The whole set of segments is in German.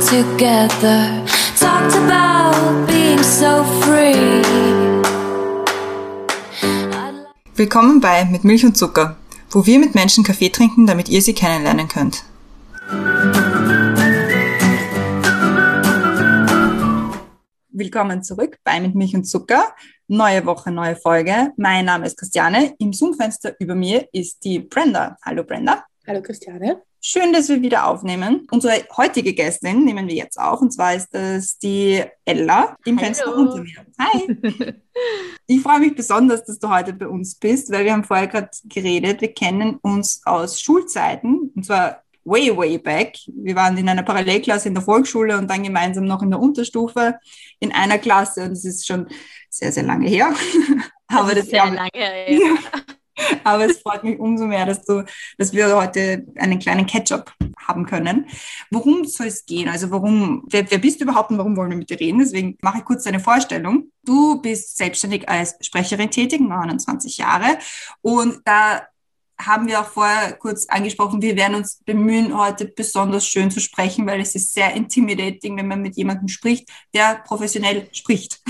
together, talked about being so free. Willkommen bei Mit Milch und Zucker, wo wir mit Menschen Kaffee trinken, damit ihr sie kennenlernen könnt. Willkommen zurück bei Mit Milch und Zucker. Neue Woche, neue Folge. Mein Name ist Christiane. Im Zoom-Fenster über mir ist die Brenda. Hallo Brenda. Hallo Christiane. Schön, dass wir wieder aufnehmen. Unsere heutige Gästin nehmen wir jetzt auf, und zwar ist das die Ella im Fenster unter mir. Hi! Ich freue mich besonders, dass du heute bei uns bist, weil wir haben vorher gerade geredet, wir kennen uns aus Schulzeiten, und zwar way, way back. Wir waren in einer Parallelklasse in der Volksschule und dann gemeinsam noch in der Unterstufe in einer Klasse, und das ist schon sehr, sehr lange her. Aber das ist sehr lange her, ja. Aber es freut mich umso mehr, dass wir heute einen kleinen Catch-up haben können. Worum soll es gehen? Also wer bist du überhaupt und warum wollen wir mit dir reden? Deswegen mache ich kurz deine Vorstellung. Du bist selbstständig als Sprecherin tätig, 29 Jahre. Und da haben wir auch vorher kurz angesprochen, wir werden uns bemühen, heute besonders schön zu sprechen, weil es ist sehr intimidating, wenn man mit jemandem spricht, der professionell spricht.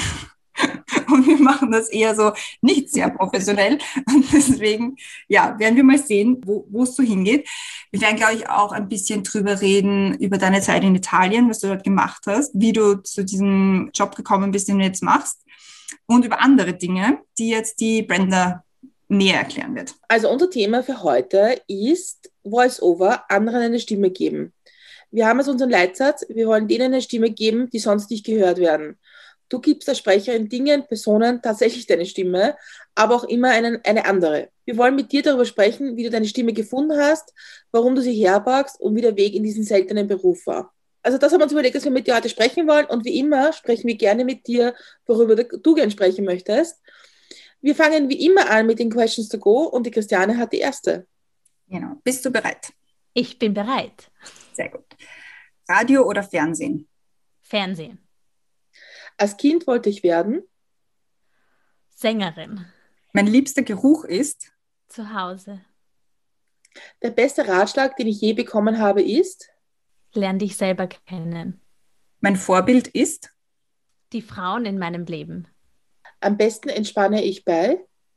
Und wir machen das eher so nicht sehr professionell. Und deswegen, ja, werden wir mal sehen, wo es so hingeht. Wir werden, glaube ich, auch ein bisschen drüber reden, über deine Zeit in Italien, was du dort gemacht hast, wie du zu diesem Job gekommen bist, den du jetzt machst, und über andere Dinge, die jetzt die Brenda näher erklären wird. Also unser Thema für heute ist Voice-Over, anderen eine Stimme geben. Wir haben als unseren Leitsatz, wir wollen denen eine Stimme geben, die sonst nicht gehört werden. Du gibst als Sprecherin Dingen, Personen tatsächlich deine Stimme, aber auch immer eine andere. Wir wollen mit dir darüber sprechen, wie du deine Stimme gefunden hast, warum du sie herborgst und wie der Weg in diesen seltenen Beruf war. Also das haben wir uns überlegt, dass wir mit dir heute sprechen wollen, und wie immer sprechen wir gerne mit dir, worüber du gerne sprechen möchtest. Wir fangen wie immer an mit den Questions to go, und die Christiane hat die erste. Genau. Bist du bereit? Ich bin bereit. Sehr gut. Radio oder Fernsehen? Fernsehen. Als Kind wollte ich werden Sängerin. Mein liebster Geruch ist Zu Hause. Der beste Ratschlag, den ich je bekommen habe, ist Lern dich selber kennen. Mein Vorbild ist Die Frauen in meinem Leben. Am besten entspanne ich bei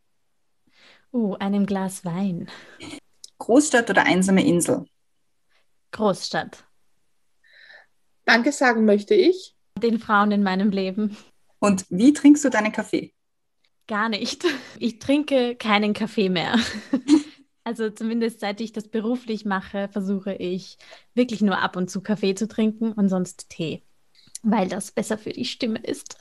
Einem Glas Wein. Großstadt oder einsame Insel? Großstadt. Danke sagen möchte ich Den Frauen in meinem Leben. Und wie trinkst du deinen Kaffee? Gar nicht. Ich trinke keinen Kaffee mehr. Also zumindest seit ich das beruflich mache, versuche ich wirklich nur ab und zu Kaffee zu trinken und sonst Tee, weil das besser für die Stimme ist.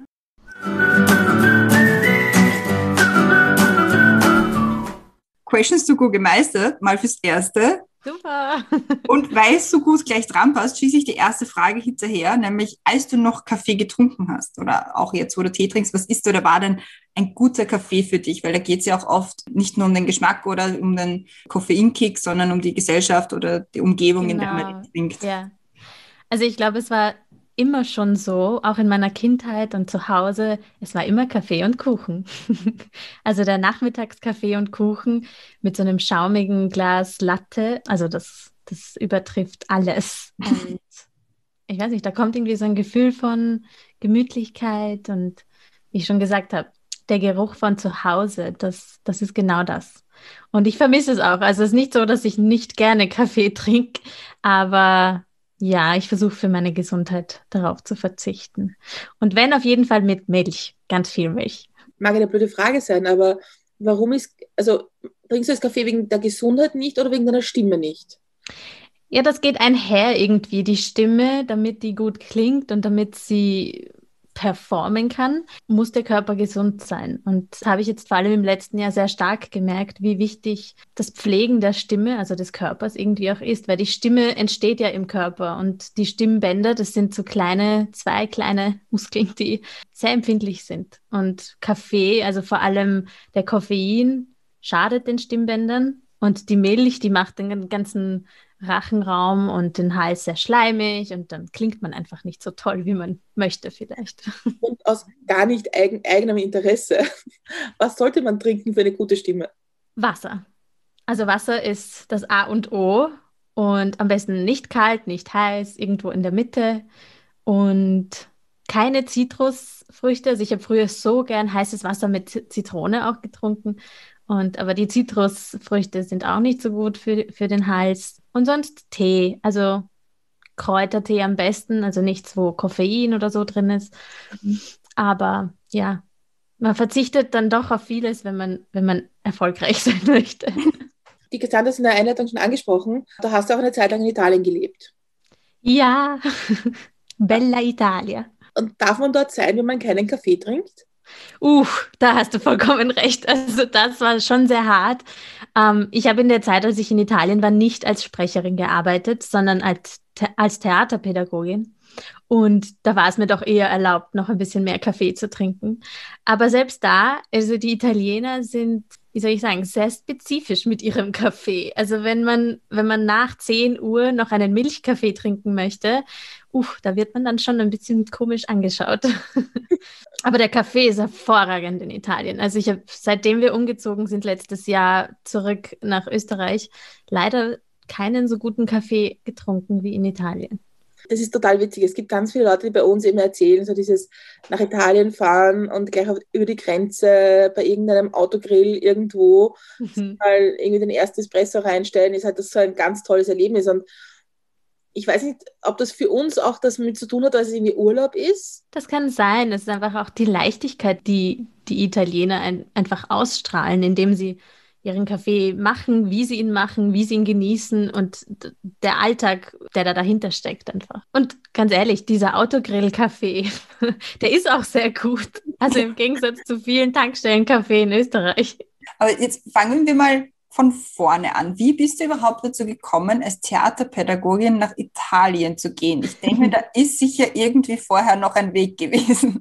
Questions to go gemeistert, mal fürs Erste. Super. Und weil es so gut gleich dran passt, schieße ich die erste Frage hinterher, nämlich als du noch Kaffee getrunken hast oder auch jetzt, wo du Tee trinkst, was ist oder war denn ein guter Kaffee für dich? Weil da geht es ja auch oft nicht nur um den Geschmack oder um den Koffeinkick, sondern um die Gesellschaft oder die Umgebung, in der man den trinkt. Ja. Also ich glaube, es war immer schon so, auch in meiner Kindheit und zu Hause, es war immer Kaffee und Kuchen. Also der Nachmittagskaffee und Kuchen mit so einem schaumigen Glas Latte, also das übertrifft alles. Und ich weiß nicht, da kommt irgendwie so ein Gefühl von Gemütlichkeit und, wie ich schon gesagt habe, der Geruch von zu Hause, das ist genau das. Und ich vermisse es auch. Also es ist nicht so, dass ich nicht gerne Kaffee trinke, aber ja, ich versuche für meine Gesundheit darauf zu verzichten. Und wenn, auf jeden Fall mit Milch, ganz viel Milch. Mag eine blöde Frage sein, aber trinkst du das Kaffee wegen der Gesundheit nicht oder wegen deiner Stimme nicht? Ja, das geht einher irgendwie, die Stimme, damit die gut klingt und damit sie performen kann, muss der Körper gesund sein. Und das habe ich jetzt vor allem im letzten Jahr sehr stark gemerkt, wie wichtig das Pflegen der Stimme, also des Körpers irgendwie auch ist, weil die Stimme entsteht ja im Körper und die Stimmbänder, das sind so zwei kleine Muskeln, die sehr empfindlich sind. Und Kaffee, also vor allem der Koffein, schadet den Stimmbändern, und die Milch, die macht den ganzen Rachenraum und den Hals sehr schleimig, und dann klingt man einfach nicht so toll, wie man möchte vielleicht. Und aus gar nicht eigenem Interesse, was sollte man trinken für eine gute Stimme? Wasser. Also Wasser ist das A und O, Und am besten nicht kalt, nicht heiß, irgendwo in der Mitte. Und keine Zitrusfrüchte. Also ich habe früher so gern heißes Wasser mit Zitrone auch getrunken. Aber die Zitrusfrüchte sind auch nicht so gut für den Hals. Und sonst Tee, also Kräutertee am besten, also nichts, wo Koffein oder so drin ist. Aber ja, man verzichtet dann doch auf vieles, wenn man erfolgreich sein möchte. Die Cassandra ist in der Einleitung schon angesprochen. Da hast du auch eine Zeit lang in Italien gelebt. Ja, Bella Italia. Und darf man dort sein, wenn man keinen Kaffee trinkt? Da hast du vollkommen recht. Also das war schon sehr hart. Ich habe in der Zeit, als ich in Italien war, nicht als Sprecherin gearbeitet, sondern als Theaterpädagogin. Und da war es mir doch eher erlaubt, noch ein bisschen mehr Kaffee zu trinken. Aber selbst da, also die Italiener sind, wie soll ich sagen, sehr spezifisch mit ihrem Kaffee. Also wenn man nach 10 Uhr noch einen Milchkaffee trinken möchte, da wird man dann schon ein bisschen komisch angeschaut. Aber der Kaffee ist hervorragend in Italien. Also ich habe, seitdem wir umgezogen sind letztes Jahr zurück nach Österreich, leider keinen so guten Kaffee getrunken wie in Italien. Das ist total witzig. Es gibt ganz viele Leute, die bei uns eben erzählen, so dieses nach Italien fahren und gleich über die Grenze bei irgendeinem Autogrill irgendwo mal irgendwie den ersten Espresso reinstellen, ist halt das so ein ganz tolles Erlebnis. Und ich weiß nicht, ob das für uns auch das mit zu tun hat, dass es irgendwie Urlaub ist. Das kann sein. Es ist einfach auch die Leichtigkeit, die die Italiener einfach ausstrahlen, indem sie ihren Kaffee machen, wie sie ihn genießen und der Alltag, der da dahinter steckt einfach. Und ganz ehrlich, dieser Autogrill-Kaffee, der ist auch sehr gut. Also im Gegensatz zu vielen Tankstellen-Kaffee in Österreich. Aber jetzt fangen wir mal von vorne an. Wie bist du überhaupt dazu gekommen, als Theaterpädagogin nach Italien zu gehen? Ich denke mir, da ist sicher irgendwie vorher noch ein Weg gewesen.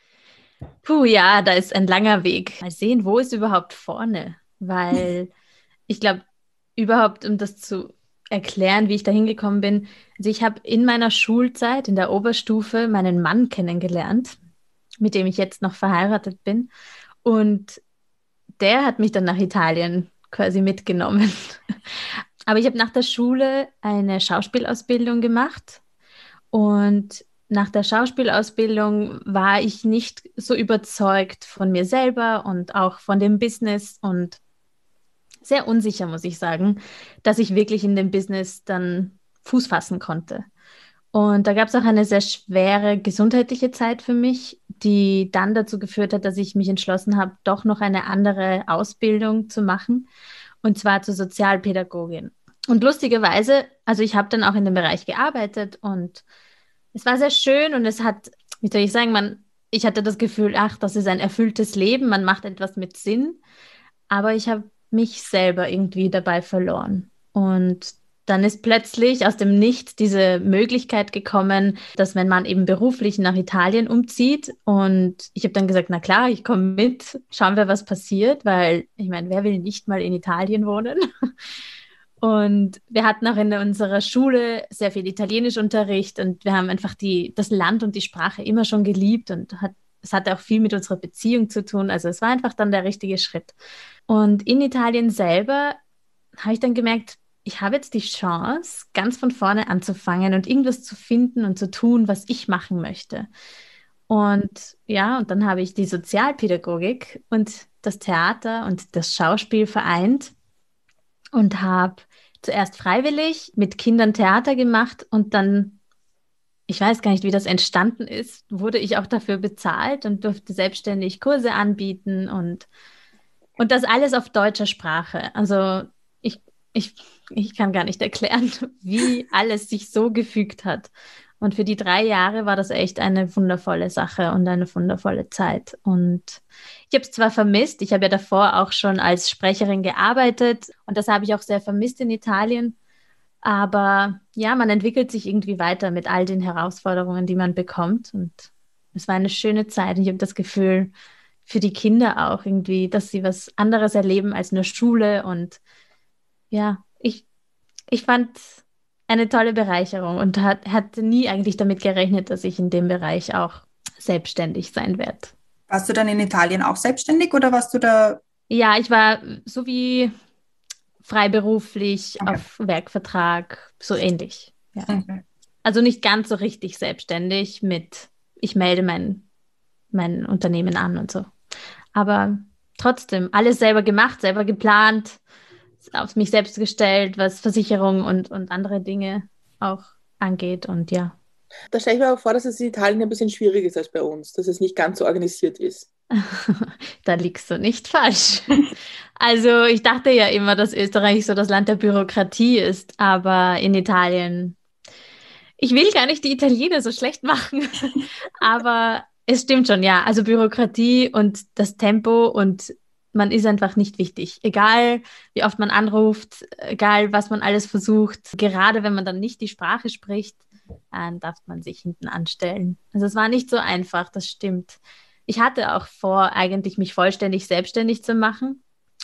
Ja, da ist ein langer Weg. Mal sehen, wo ist überhaupt vorne? Weil ich glaube, überhaupt, um das zu erklären, wie ich da hingekommen bin, also ich habe in meiner Schulzeit, in der Oberstufe, meinen Mann kennengelernt, mit dem ich jetzt noch verheiratet bin. Und der hat mich dann nach Italien quasi mitgenommen. Aber ich habe nach der Schule eine Schauspielausbildung gemacht und nach der Schauspielausbildung war ich nicht so überzeugt von mir selber und auch von dem Business und sehr unsicher, muss ich sagen, dass ich wirklich in dem Business dann Fuß fassen konnte. Und da gab es auch eine sehr schwere gesundheitliche Zeit für mich, die dann dazu geführt hat, dass ich mich entschlossen habe, doch noch eine andere Ausbildung zu machen, und zwar zur Sozialpädagogin. Und lustigerweise, also ich habe dann auch in dem Bereich gearbeitet und es war sehr schön und es hat, wie soll ich sagen, ich hatte das Gefühl, das ist ein erfülltes Leben, man macht etwas mit Sinn, aber ich habe mich selber irgendwie dabei verloren. Und dann ist plötzlich aus dem Nichts diese Möglichkeit gekommen, dass mein Mann eben beruflich nach Italien umzieht. Und ich habe dann gesagt, na klar, ich komme mit, schauen wir, was passiert, weil ich meine, wer will nicht mal in Italien wohnen? Und wir hatten auch in unserer Schule sehr viel Italienischunterricht und wir haben einfach das Land und die Sprache immer schon geliebt und es hatte auch viel mit unserer Beziehung zu tun. Also es war einfach dann der richtige Schritt. Und in Italien selber habe ich dann gemerkt, ich habe jetzt die Chance, ganz von vorne anzufangen und irgendwas zu finden und zu tun, was ich machen möchte. Und ja, und dann habe ich die Sozialpädagogik und das Theater und das Schauspiel vereint und habe zuerst freiwillig mit Kindern Theater gemacht und dann, ich weiß gar nicht, wie das entstanden ist, wurde ich auch dafür bezahlt und durfte selbstständig Kurse anbieten und das alles auf deutscher Sprache. Also ich kann gar nicht erklären, wie alles sich so gefügt hat. Und für die 3 Jahre war das echt eine wundervolle Sache und eine wundervolle Zeit. Und ich habe es zwar vermisst, ich habe ja davor auch schon als Sprecherin gearbeitet und das habe ich auch sehr vermisst in Italien. Aber ja, man entwickelt sich irgendwie weiter mit all den Herausforderungen, die man bekommt. Und es war eine schöne Zeit. Und ich habe das Gefühl, für die Kinder auch irgendwie, dass sie was anderes erleben als nur Schule. Und ja, ich fand eine tolle Bereicherung und hatte nie eigentlich damit gerechnet, dass ich in dem Bereich auch selbstständig sein werde. Warst du dann in Italien auch selbstständig oder warst du da? Ja, ich war so wie freiberuflich, Okay. auf Werkvertrag, so ähnlich. Ja. Okay. Also nicht ganz so richtig selbstständig mit, ich melde mein Unternehmen an und so. Aber trotzdem, alles selber gemacht, selber geplant, auf mich selbst gestellt, was Versicherung und andere Dinge auch angeht. Und ja, Da stelle ich mir aber vor, dass es in Italien ein bisschen schwieriger ist als bei uns, dass es nicht ganz so organisiert ist. da liegst du nicht falsch. Also ich dachte ja immer, dass Österreich so das Land der Bürokratie ist, aber in Italien, ich will gar nicht die Italiener so schlecht machen, aber es stimmt schon, ja. Also Bürokratie und das Tempo und man ist einfach nicht wichtig. Egal, wie oft man anruft, egal, was man alles versucht, gerade wenn man dann nicht die Sprache spricht, dann darf man sich hinten anstellen. Also es war nicht so einfach, das stimmt. Ich hatte auch vor, eigentlich mich vollständig selbstständig zu machen,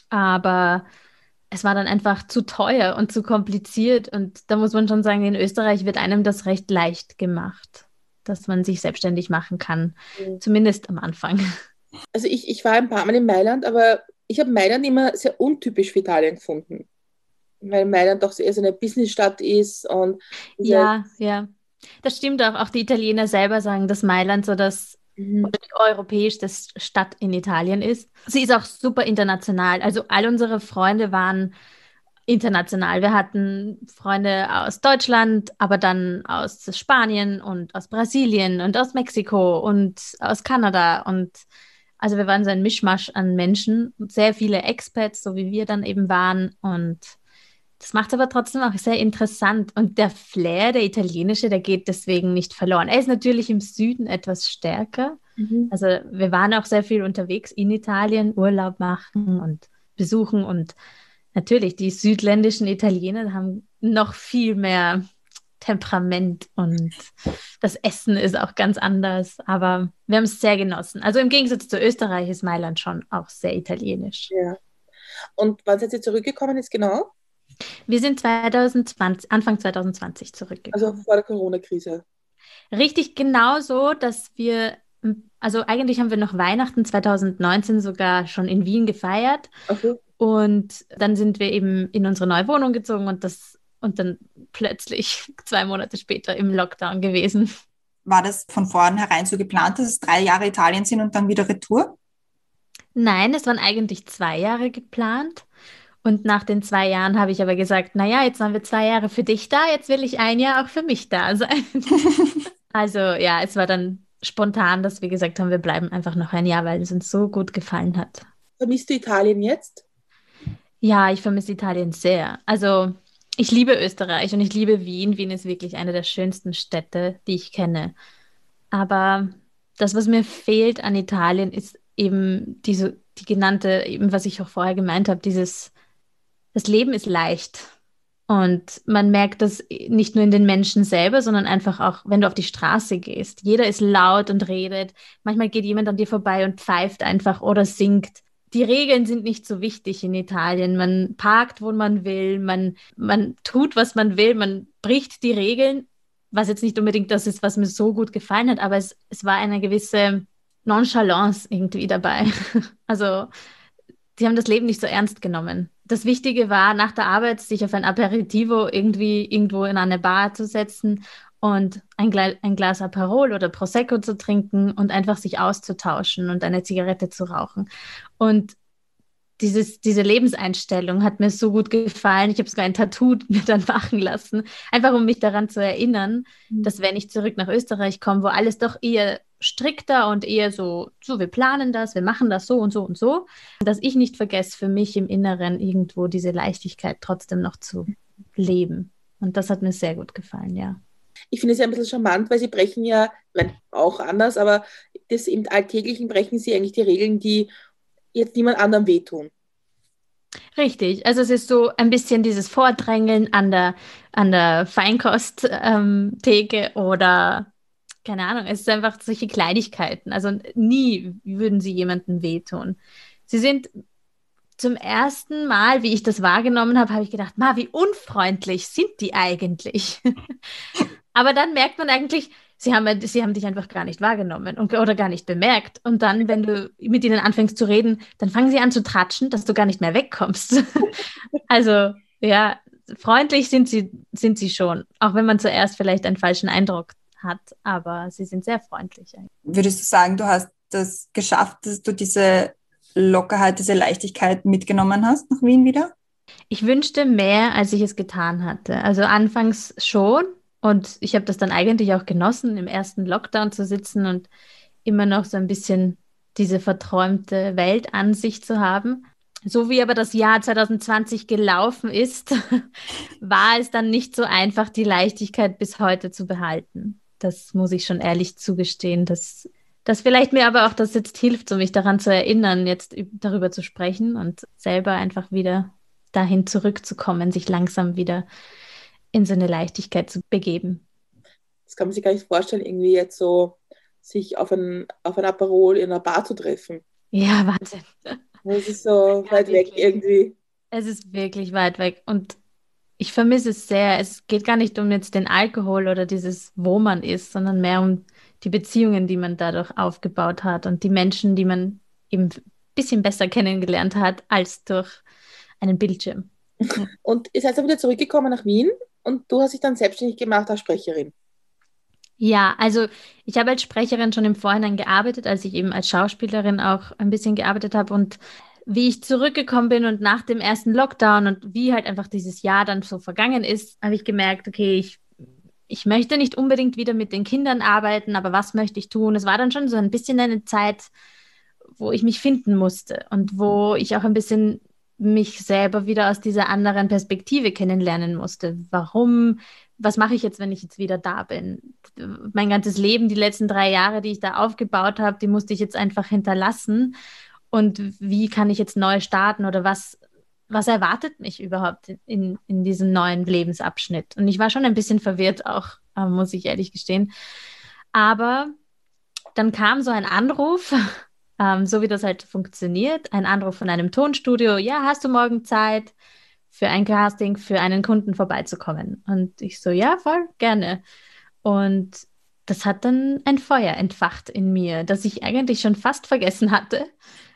aber es war dann einfach zu teuer und zu kompliziert. Und da muss man schon sagen, in Österreich wird einem das recht leicht gemacht, dass man sich selbstständig machen kann, zumindest am Anfang. Also ich war ein paar Mal in Mailand, aber ich habe Mailand immer sehr untypisch für Italien gefunden, weil Mailand doch eher so eine Businessstadt ist und Ja, ja. Das stimmt auch. Auch die Italiener selber sagen, dass Mailand so Mhm. oder die europäischste Stadt in Italien ist. Sie ist auch super international. Also all unsere Freunde waren international. Wir hatten Freunde aus Deutschland, aber dann aus Spanien und aus Brasilien und aus Mexiko und aus Kanada. Und also wir waren so ein Mischmasch an Menschen, sehr viele Expats, so wie wir dann eben waren. Und das macht es aber trotzdem auch sehr interessant. Und der Flair, der italienische, der geht deswegen nicht verloren. Er ist natürlich im Süden etwas stärker. Mhm. Also wir waren auch sehr viel unterwegs in Italien, Urlaub machen und besuchen. Und natürlich, die südländischen Italiener haben noch viel mehr Temperament und das Essen ist auch ganz anders. Aber wir haben es sehr genossen. Also im Gegensatz zu Österreich ist Mailand schon auch sehr italienisch. Ja. Und wann seid ihr zurückgekommen jetzt genau? Wir sind Anfang 2020 zurückgekommen. Also vor der Corona-Krise. Richtig genau so, dass wir, also eigentlich haben wir noch Weihnachten 2019 sogar schon in Wien gefeiert Okay. und dann sind wir eben in unsere neue Wohnung gezogen und dann plötzlich 2 Monate später im Lockdown gewesen. War das von vornherein so geplant, dass es 3 Jahre Italien sind und dann wieder Retour? Nein, es waren eigentlich 2 Jahre geplant. Und nach den 2 Jahren habe ich aber gesagt, naja, jetzt waren wir 2 Jahre für dich da, jetzt will ich ein Jahr auch für mich da sein. Also ja, es war dann spontan, dass wir gesagt haben, wir bleiben einfach noch ein Jahr, weil es uns so gut gefallen hat. Vermisst du Italien jetzt? Ja, ich vermisse Italien sehr. Also ich liebe Österreich und ich liebe Wien. Wien ist wirklich eine der schönsten Städte, die ich kenne. Aber das, was mir fehlt an Italien, ist eben die genannte, eben was ich auch vorher gemeint habe, das Leben ist leicht. Und man merkt das nicht nur in den Menschen selber, sondern einfach auch, wenn du auf die Straße gehst. Jeder ist laut und redet. Manchmal geht jemand an dir vorbei und pfeift einfach oder singt. Die Regeln sind nicht so wichtig in Italien. Man parkt, wo man will, man tut, was man will, man bricht die Regeln, was jetzt nicht unbedingt das ist, was mir so gut gefallen hat, aber es war eine gewisse Nonchalance irgendwie dabei. Also die haben das Leben nicht so ernst genommen. Das Wichtige war, nach der Arbeit sich auf ein Aperitivo irgendwie irgendwo in eine Bar zu setzen und ein Glas Aperol oder Prosecco zu trinken und einfach sich auszutauschen und eine Zigarette zu rauchen. Und diese Lebenseinstellung hat mir so gut gefallen. Ich habe sogar ein Tattoo mir dann machen lassen, einfach um mich daran zu erinnern, dass wenn ich zurück nach Österreich komme, wo alles doch eher strikter und eher so, wir planen das, wir machen das so und so und so, dass ich nicht vergesse, für mich im Inneren irgendwo diese Leichtigkeit trotzdem noch zu leben. Und das hat mir sehr gut gefallen, ja. Ich finde es ja ein bisschen charmant, weil sie brechen ja, ich meine, auch anders, aber das im Alltäglichen brechen sie eigentlich die Regeln, die jetzt niemand anderem wehtun. Richtig, also es ist so ein bisschen dieses Vordrängeln an der Feinkosttheke oder keine Ahnung, es ist einfach solche Kleinigkeiten. Also nie würden sie jemandem wehtun. Sie sind zum ersten Mal, wie ich das wahrgenommen habe, habe ich gedacht, wie unfreundlich sind die eigentlich? Aber dann merkt man eigentlich, sie haben dich einfach gar nicht wahrgenommen oder gar nicht bemerkt. Und dann, wenn du mit ihnen anfängst zu reden, dann fangen sie an zu tratschen, dass du gar nicht mehr wegkommst. Also, ja, freundlich sind sie schon, auch wenn man zuerst vielleicht einen falschen Eindruck hat, aber sie sind sehr freundlich eigentlich. Würdest du sagen, du hast das geschafft, dass du diese Lockerheit, diese Leichtigkeit mitgenommen hast nach Wien wieder? Ich wünschte mehr, als ich es getan hatte. Also anfangs schon. Und ich habe das dann eigentlich auch genossen, im ersten Lockdown zu sitzen und immer noch so ein bisschen diese verträumte Weltansicht zu haben. So wie aber das Jahr 2020 gelaufen ist, war es dann nicht so einfach, die Leichtigkeit bis heute zu behalten. Das muss ich schon ehrlich zugestehen, dass vielleicht mir aber auch das jetzt hilft, so mich daran zu erinnern, jetzt darüber zu sprechen und selber einfach wieder dahin zurückzukommen, sich langsam wieder in so eine Leichtigkeit zu begeben. Das kann man sich gar nicht vorstellen, irgendwie jetzt so sich auf ein Aperol in einer Bar zu treffen. Ja, Wahnsinn. Das ist so weit weg irgendwie. Es ist wirklich weit weg und ich vermisse es sehr. Es geht gar nicht um jetzt den Alkohol oder dieses, wo man ist, sondern mehr um die Beziehungen, die man dadurch aufgebaut hat und die Menschen, die man eben ein bisschen besser kennengelernt hat, als durch einen Bildschirm. Und ihr seid dann wieder zurückgekommen nach Wien und du hast dich dann selbstständig gemacht als Sprecherin. Ja, also ich habe als Sprecherin schon im Vorhinein gearbeitet, als ich eben als Schauspielerin auch ein bisschen gearbeitet habe und wie ich zurückgekommen bin und nach dem ersten Lockdown und wie halt einfach dieses Jahr dann so vergangen ist, habe ich gemerkt, okay, ich möchte nicht unbedingt wieder mit den Kindern arbeiten, aber was möchte ich tun? Es war dann schon so ein bisschen eine Zeit, wo ich mich finden musste und wo ich auch ein bisschen mich selber wieder aus dieser anderen Perspektive kennenlernen musste. Warum? Was mache ich jetzt, wenn ich jetzt wieder da bin? Mein ganzes Leben, die letzten 3 Jahre, die ich da aufgebaut habe, die musste ich jetzt einfach hinterlassen. Und wie kann ich jetzt neu starten oder was erwartet mich überhaupt in diesem neuen Lebensabschnitt? Und ich war schon ein bisschen verwirrt auch, muss ich ehrlich gestehen. Aber dann kam so ein Anruf, so wie das halt funktioniert, ein Anruf von einem Tonstudio. Ja, hast du morgen Zeit für ein Casting, für einen Kunden vorbeizukommen? Und ich so, ja, voll gerne. Und das hat dann ein Feuer entfacht in mir, das ich eigentlich schon fast vergessen hatte.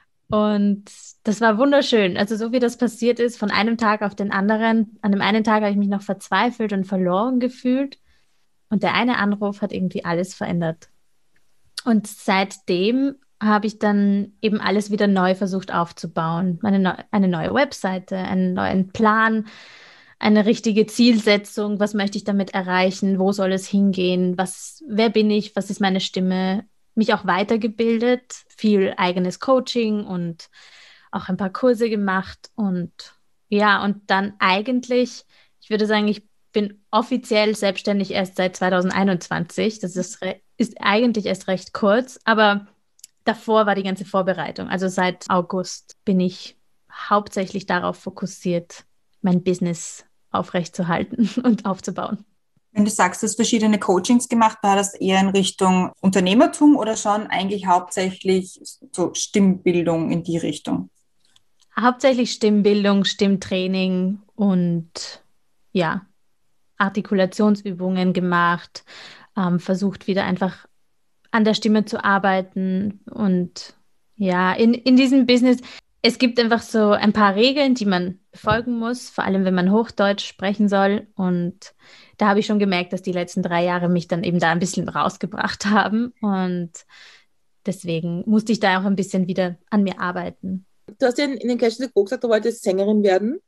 Und das war wunderschön. Also so wie das passiert ist, von einem Tag auf den anderen. An dem einen Tag habe ich mich noch verzweifelt und verloren gefühlt. Und der eine Anruf hat irgendwie alles verändert. Und seitdem habe ich dann eben alles wieder neu versucht aufzubauen. Eine neue Webseite, einen neuen Plan, eine richtige Zielsetzung. Was möchte ich damit erreichen? Wo soll es hingehen? Wer bin ich? Was ist meine Stimme? Mich auch weitergebildet, viel eigenes Coaching und auch ein paar Kurse gemacht. Und ja, und dann eigentlich, ich würde sagen, ich bin offiziell selbstständig erst seit 2021. Das ist eigentlich erst recht kurz, aber davor war die ganze Vorbereitung. Also seit August bin ich hauptsächlich darauf fokussiert, mein Business aufrechtzuerhalten und aufzubauen. Wenn du sagst, du hast verschiedene Coachings gemacht, war das eher in Richtung Unternehmertum oder schon eigentlich hauptsächlich so Stimmbildung in die Richtung? Hauptsächlich Stimmbildung, Stimmtraining und ja, Artikulationsübungen gemacht, versucht wieder einfach an der Stimme zu arbeiten und ja, in diesem Business, es gibt einfach so ein paar Regeln, die man befolgen muss, vor allem wenn man Hochdeutsch sprechen soll und da habe ich schon gemerkt, dass die letzten 3 Jahre mich dann eben da ein bisschen rausgebracht haben und deswegen musste ich da auch ein bisschen wieder an mir arbeiten. Du hast ja in den Catch the Go gesagt, du wolltest Sängerin werden.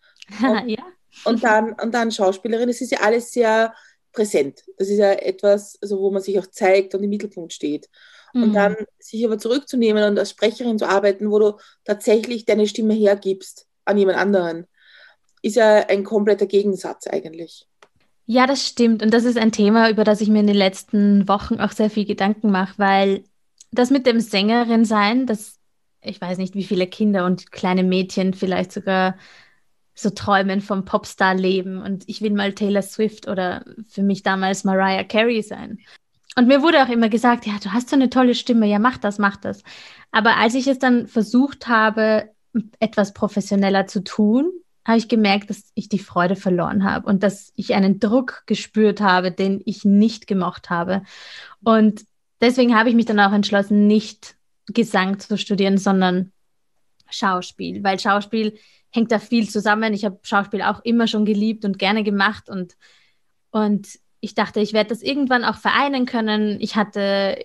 Ja. Und dann Schauspielerin. Das ist ja alles sehr präsent. Das ist ja etwas, also wo man sich auch zeigt und im Mittelpunkt steht. Und dann sich aber zurückzunehmen und als Sprecherin zu arbeiten, wo du tatsächlich deine Stimme hergibst an jemand anderen, ist ja ein kompletter Gegensatz eigentlich. Ja, das stimmt. Und das ist ein Thema, über das ich mir in den letzten Wochen auch sehr viel Gedanken mache, weil das mit dem Sängerin sein, ich weiß nicht, wie viele Kinder und kleine Mädchen vielleicht sogar so träumen vom Popstar-Leben und ich will mal Taylor Swift oder für mich damals Mariah Carey sein. Und mir wurde auch immer gesagt, ja, du hast so eine tolle Stimme, ja, mach das, mach das. Aber als ich es dann versucht habe, etwas professioneller zu tun, habe ich gemerkt, dass ich die Freude verloren habe und dass ich einen Druck gespürt habe, den ich nicht gemocht habe. Und deswegen habe ich mich dann auch entschlossen, nicht Gesang zu studieren, sondern Schauspiel, weil Schauspiel hängt da viel zusammen. Ich habe Schauspiel auch immer schon geliebt und gerne gemacht und ich dachte, ich werde das irgendwann auch vereinen können. Ich habe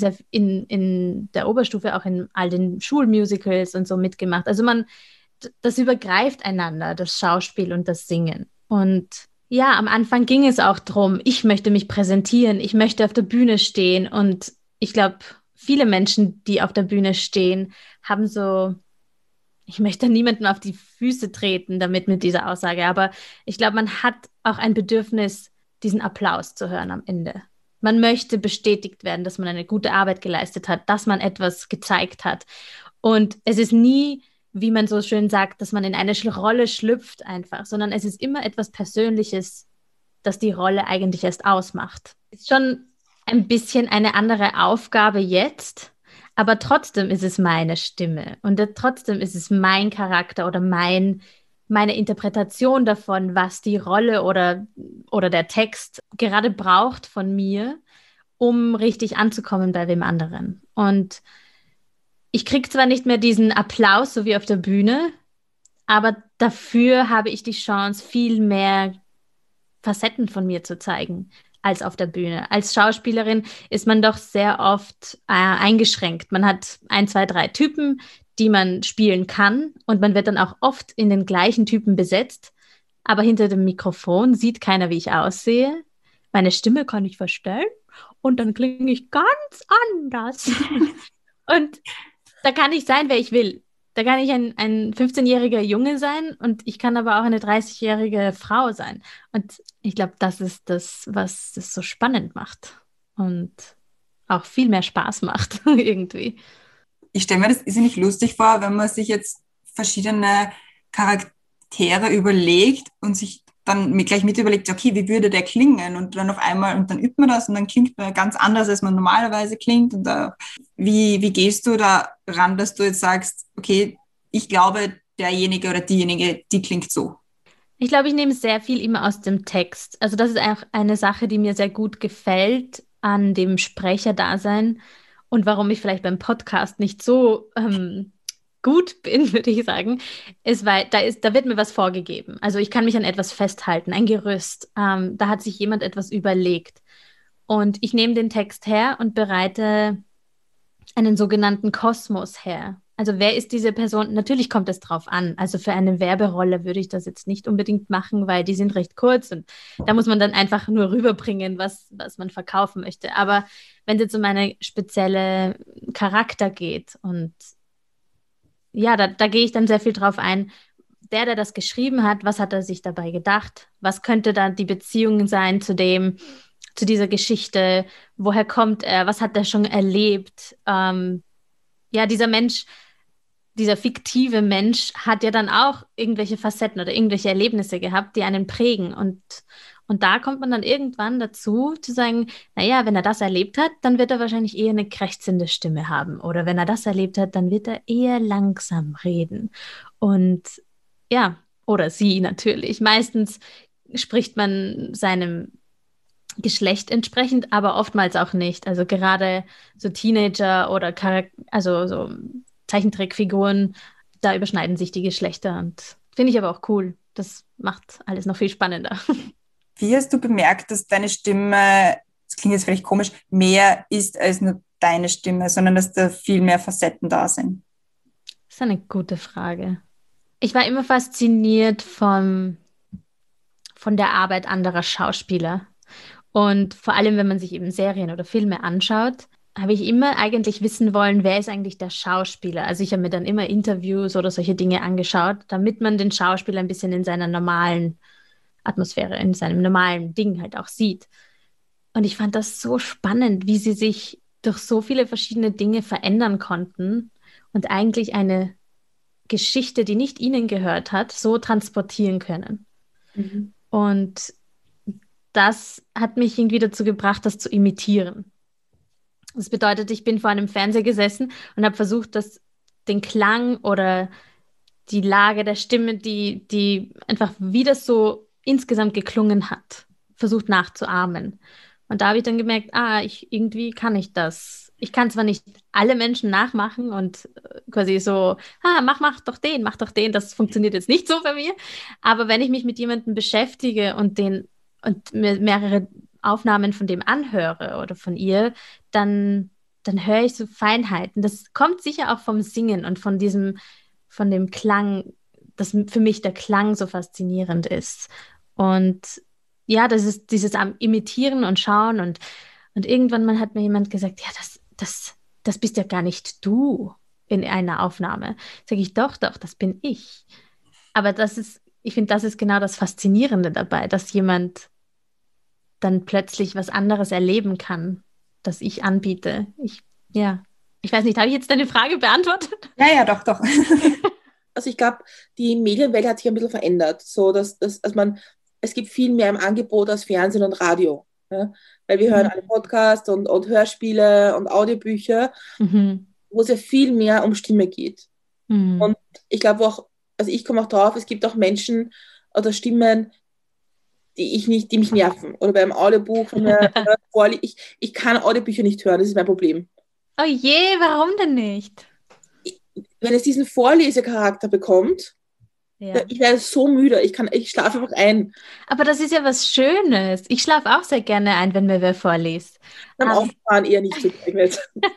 in der Oberstufe auch in all den Schulmusicals und so mitgemacht. Also das übergreift einander, das Schauspiel und das Singen. Und ja, am Anfang ging es auch darum, ich möchte mich präsentieren, ich möchte auf der Bühne stehen. Und ich glaube, viele Menschen, die auf der Bühne stehen, haben so, ich möchte niemanden auf die Füße treten damit mit dieser Aussage, aber ich glaube, man hat auch ein Bedürfnis, diesen Applaus zu hören am Ende. Man möchte bestätigt werden, dass man eine gute Arbeit geleistet hat, dass man etwas gezeigt hat. Und es ist nie, wie man so schön sagt, dass man in eine Rolle schlüpft einfach, sondern es ist immer etwas Persönliches, das die Rolle eigentlich erst ausmacht. Ist schon ein bisschen eine andere Aufgabe jetzt, aber trotzdem ist es meine Stimme und trotzdem ist es mein Charakter oder meine Interpretation davon, was die Rolle oder der Text gerade braucht von mir, um richtig anzukommen bei dem anderen. Und ich kriege zwar nicht mehr diesen Applaus, so wie auf der Bühne, aber dafür habe ich die Chance, viel mehr Facetten von mir zu zeigen als auf der Bühne. Als Schauspielerin ist man doch sehr oft eingeschränkt. Man hat 1, 2, 3 Typen, die man spielen kann und man wird dann auch oft in den gleichen Typen besetzt, aber hinter dem Mikrofon sieht keiner, wie ich aussehe. Meine Stimme kann ich verstellen und dann klinge ich ganz anders. Und da kann ich sein, wer ich will. Da kann ich ein 15-jähriger Junge sein und ich kann aber auch eine 30-jährige Frau sein. Und ich glaube, das ist das, was es so spannend macht und auch viel mehr Spaß macht irgendwie. Ich stelle mir das irrsinnig lustig vor, wenn man sich jetzt verschiedene Charaktere überlegt und sich dann gleich mit überlegt, okay, wie würde der klingen? Und dann auf einmal, und dann übt man das und dann klingt man ganz anders, als man normalerweise klingt. Und wie gehst du da ran, dass du jetzt sagst, okay, ich glaube, derjenige oder diejenige, die klingt so? Ich glaube, ich nehme sehr viel immer aus dem Text. Also das ist auch eine Sache, die mir sehr gut gefällt an dem Sprecherdasein und warum ich vielleicht beim Podcast nicht so gut bin, würde ich sagen, ist, weil da wird mir was vorgegeben. Also ich kann mich an etwas festhalten, ein Gerüst. Da hat sich jemand etwas überlegt. Und ich nehme den Text her und bereite einen sogenannten Kosmos her. Also wer ist diese Person? Natürlich kommt es drauf an. Also für eine Werberolle würde ich das jetzt nicht unbedingt machen, weil die sind recht kurz und da muss man dann einfach nur rüberbringen, was man verkaufen möchte. Aber wenn es jetzt um eine spezielle Charakter geht und ja, da gehe ich dann sehr viel drauf ein. Der das geschrieben hat, was hat er sich dabei gedacht? Was könnte da die Beziehung sein zu dieser Geschichte? Woher kommt er? Was hat er schon erlebt? Ja, dieser fiktive Mensch hat ja dann auch irgendwelche Facetten oder irgendwelche Erlebnisse gehabt, die einen prägen. Und da kommt man dann irgendwann dazu, zu sagen, naja, wenn er das erlebt hat, dann wird er wahrscheinlich eher eine krächzende Stimme haben. Oder wenn er das erlebt hat, dann wird er eher langsam reden. Und ja, oder sie natürlich. Meistens spricht man seinem Geschlecht entsprechend, aber oftmals auch nicht. Also gerade so Teenager oder also so Zeichentrickfiguren, da überschneiden sich die Geschlechter und finde ich aber auch cool. Das macht alles noch viel spannender. Wie hast du bemerkt, dass deine Stimme, das klingt jetzt vielleicht komisch, mehr ist als nur deine Stimme, sondern dass da viel mehr Facetten da sind? Das ist eine gute Frage. Ich war immer fasziniert von der Arbeit anderer Schauspieler. Und vor allem, wenn man sich eben Serien oder Filme anschaut, habe ich immer eigentlich wissen wollen, wer ist eigentlich der Schauspieler. Also ich habe mir dann immer Interviews oder solche Dinge angeschaut, damit man den Schauspieler ein bisschen in seiner normalen Atmosphäre, in seinem normalen Ding halt auch sieht. Und ich fand das so spannend, wie sie sich durch so viele verschiedene Dinge verändern konnten und eigentlich eine Geschichte, die nicht ihnen gehört hat, so transportieren können. Mhm. Und das hat mich irgendwie dazu gebracht, das zu imitieren. Das bedeutet, ich bin vor einem Fernseher gesessen und habe versucht, den Klang oder die Lage der Stimme, die einfach, wie das so insgesamt geklungen hat, versucht nachzuahmen. Und da habe ich dann gemerkt, irgendwie kann ich das. Ich kann zwar nicht alle Menschen nachmachen und quasi so, mach doch den, das funktioniert jetzt nicht so bei mir. Aber wenn ich mich mit jemandem beschäftige und mir mehrere Aufnahmen von dem anhöre oder von ihr, dann höre ich so Feinheiten. Das kommt sicher auch vom Singen und von dem Klang, dass für mich der Klang so faszinierend ist. Und ja, das ist dieses am Imitieren und Schauen und irgendwann mal hat mir jemand gesagt, ja, das bist ja gar nicht du in einer Aufnahme. Sage ich, doch, das bin ich. Aber ich finde, das ist genau das Faszinierende dabei, dass jemand dann plötzlich was anderes erleben kann, das ich anbiete. Ich weiß nicht, habe ich jetzt deine Frage beantwortet? Ja, doch, doch. Also ich glaube, die Medienwelt hat sich ein bisschen verändert, so es gibt viel mehr im Angebot als Fernsehen und Radio. Ja? Weil wir hören alle Podcasts und Hörspiele und Audiobücher, wo es ja viel mehr um Stimme geht. Und ich glaube auch, also ich komme auch drauf, es gibt auch Menschen oder Stimmen, die mich nerven. Oder beim Audiobuch, ich kann Audiobücher nicht hören, das ist mein Problem. Oh je, warum denn nicht? Wenn es diesen Vorlesecharakter bekommt, Ja. ich werde so müde, ich schlafe einfach ein. Aber das ist ja was Schönes. Ich schlafe auch sehr gerne ein, wenn mir wer vorliest. Beim Auffahren eher nicht so geeignet.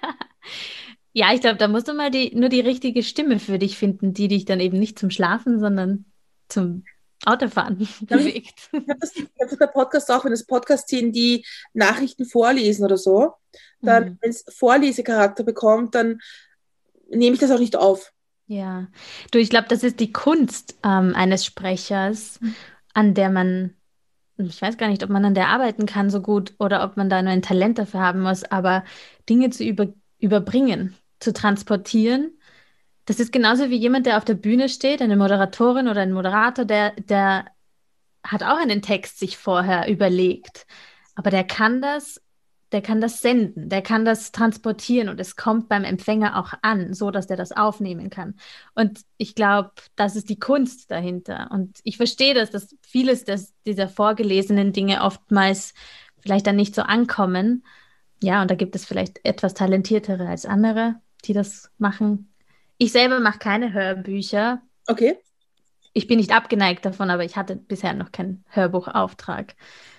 Ja, ich glaube, da musst du mal nur die richtige Stimme für dich finden, die dich dann eben nicht zum Schlafen, sondern zum Autofahren bewegt. Ich habe das bei Podcasts auch, wenn es Podcasts sind, die Nachrichten vorlesen oder so, dann, wenn es Vorlesecharakter bekommt, dann nehme ich das auch nicht auf. Ja, du, ich glaube, das ist die Kunst eines Sprechers, an der ich weiß gar nicht, ob man an der arbeiten kann so gut oder ob man da nur ein Talent dafür haben muss, aber Dinge zu überbringen, zu transportieren. Das ist genauso wie jemand, der auf der Bühne steht, eine Moderatorin oder ein Moderator, der hat auch einen Text sich vorher überlegt, aber der kann das senden, der kann das transportieren und es kommt beim Empfänger auch an, so dass der das aufnehmen kann. Und ich glaube, das ist die Kunst dahinter. Und ich verstehe dass vieles dieser vorgelesenen Dinge oftmals vielleicht dann nicht so ankommen. Ja, und da gibt es vielleicht etwas talentiertere als andere, die das machen. Ich selber mache keine Hörbücher. Okay. Ich bin nicht abgeneigt davon, aber ich hatte bisher noch keinen Hörbuchauftrag.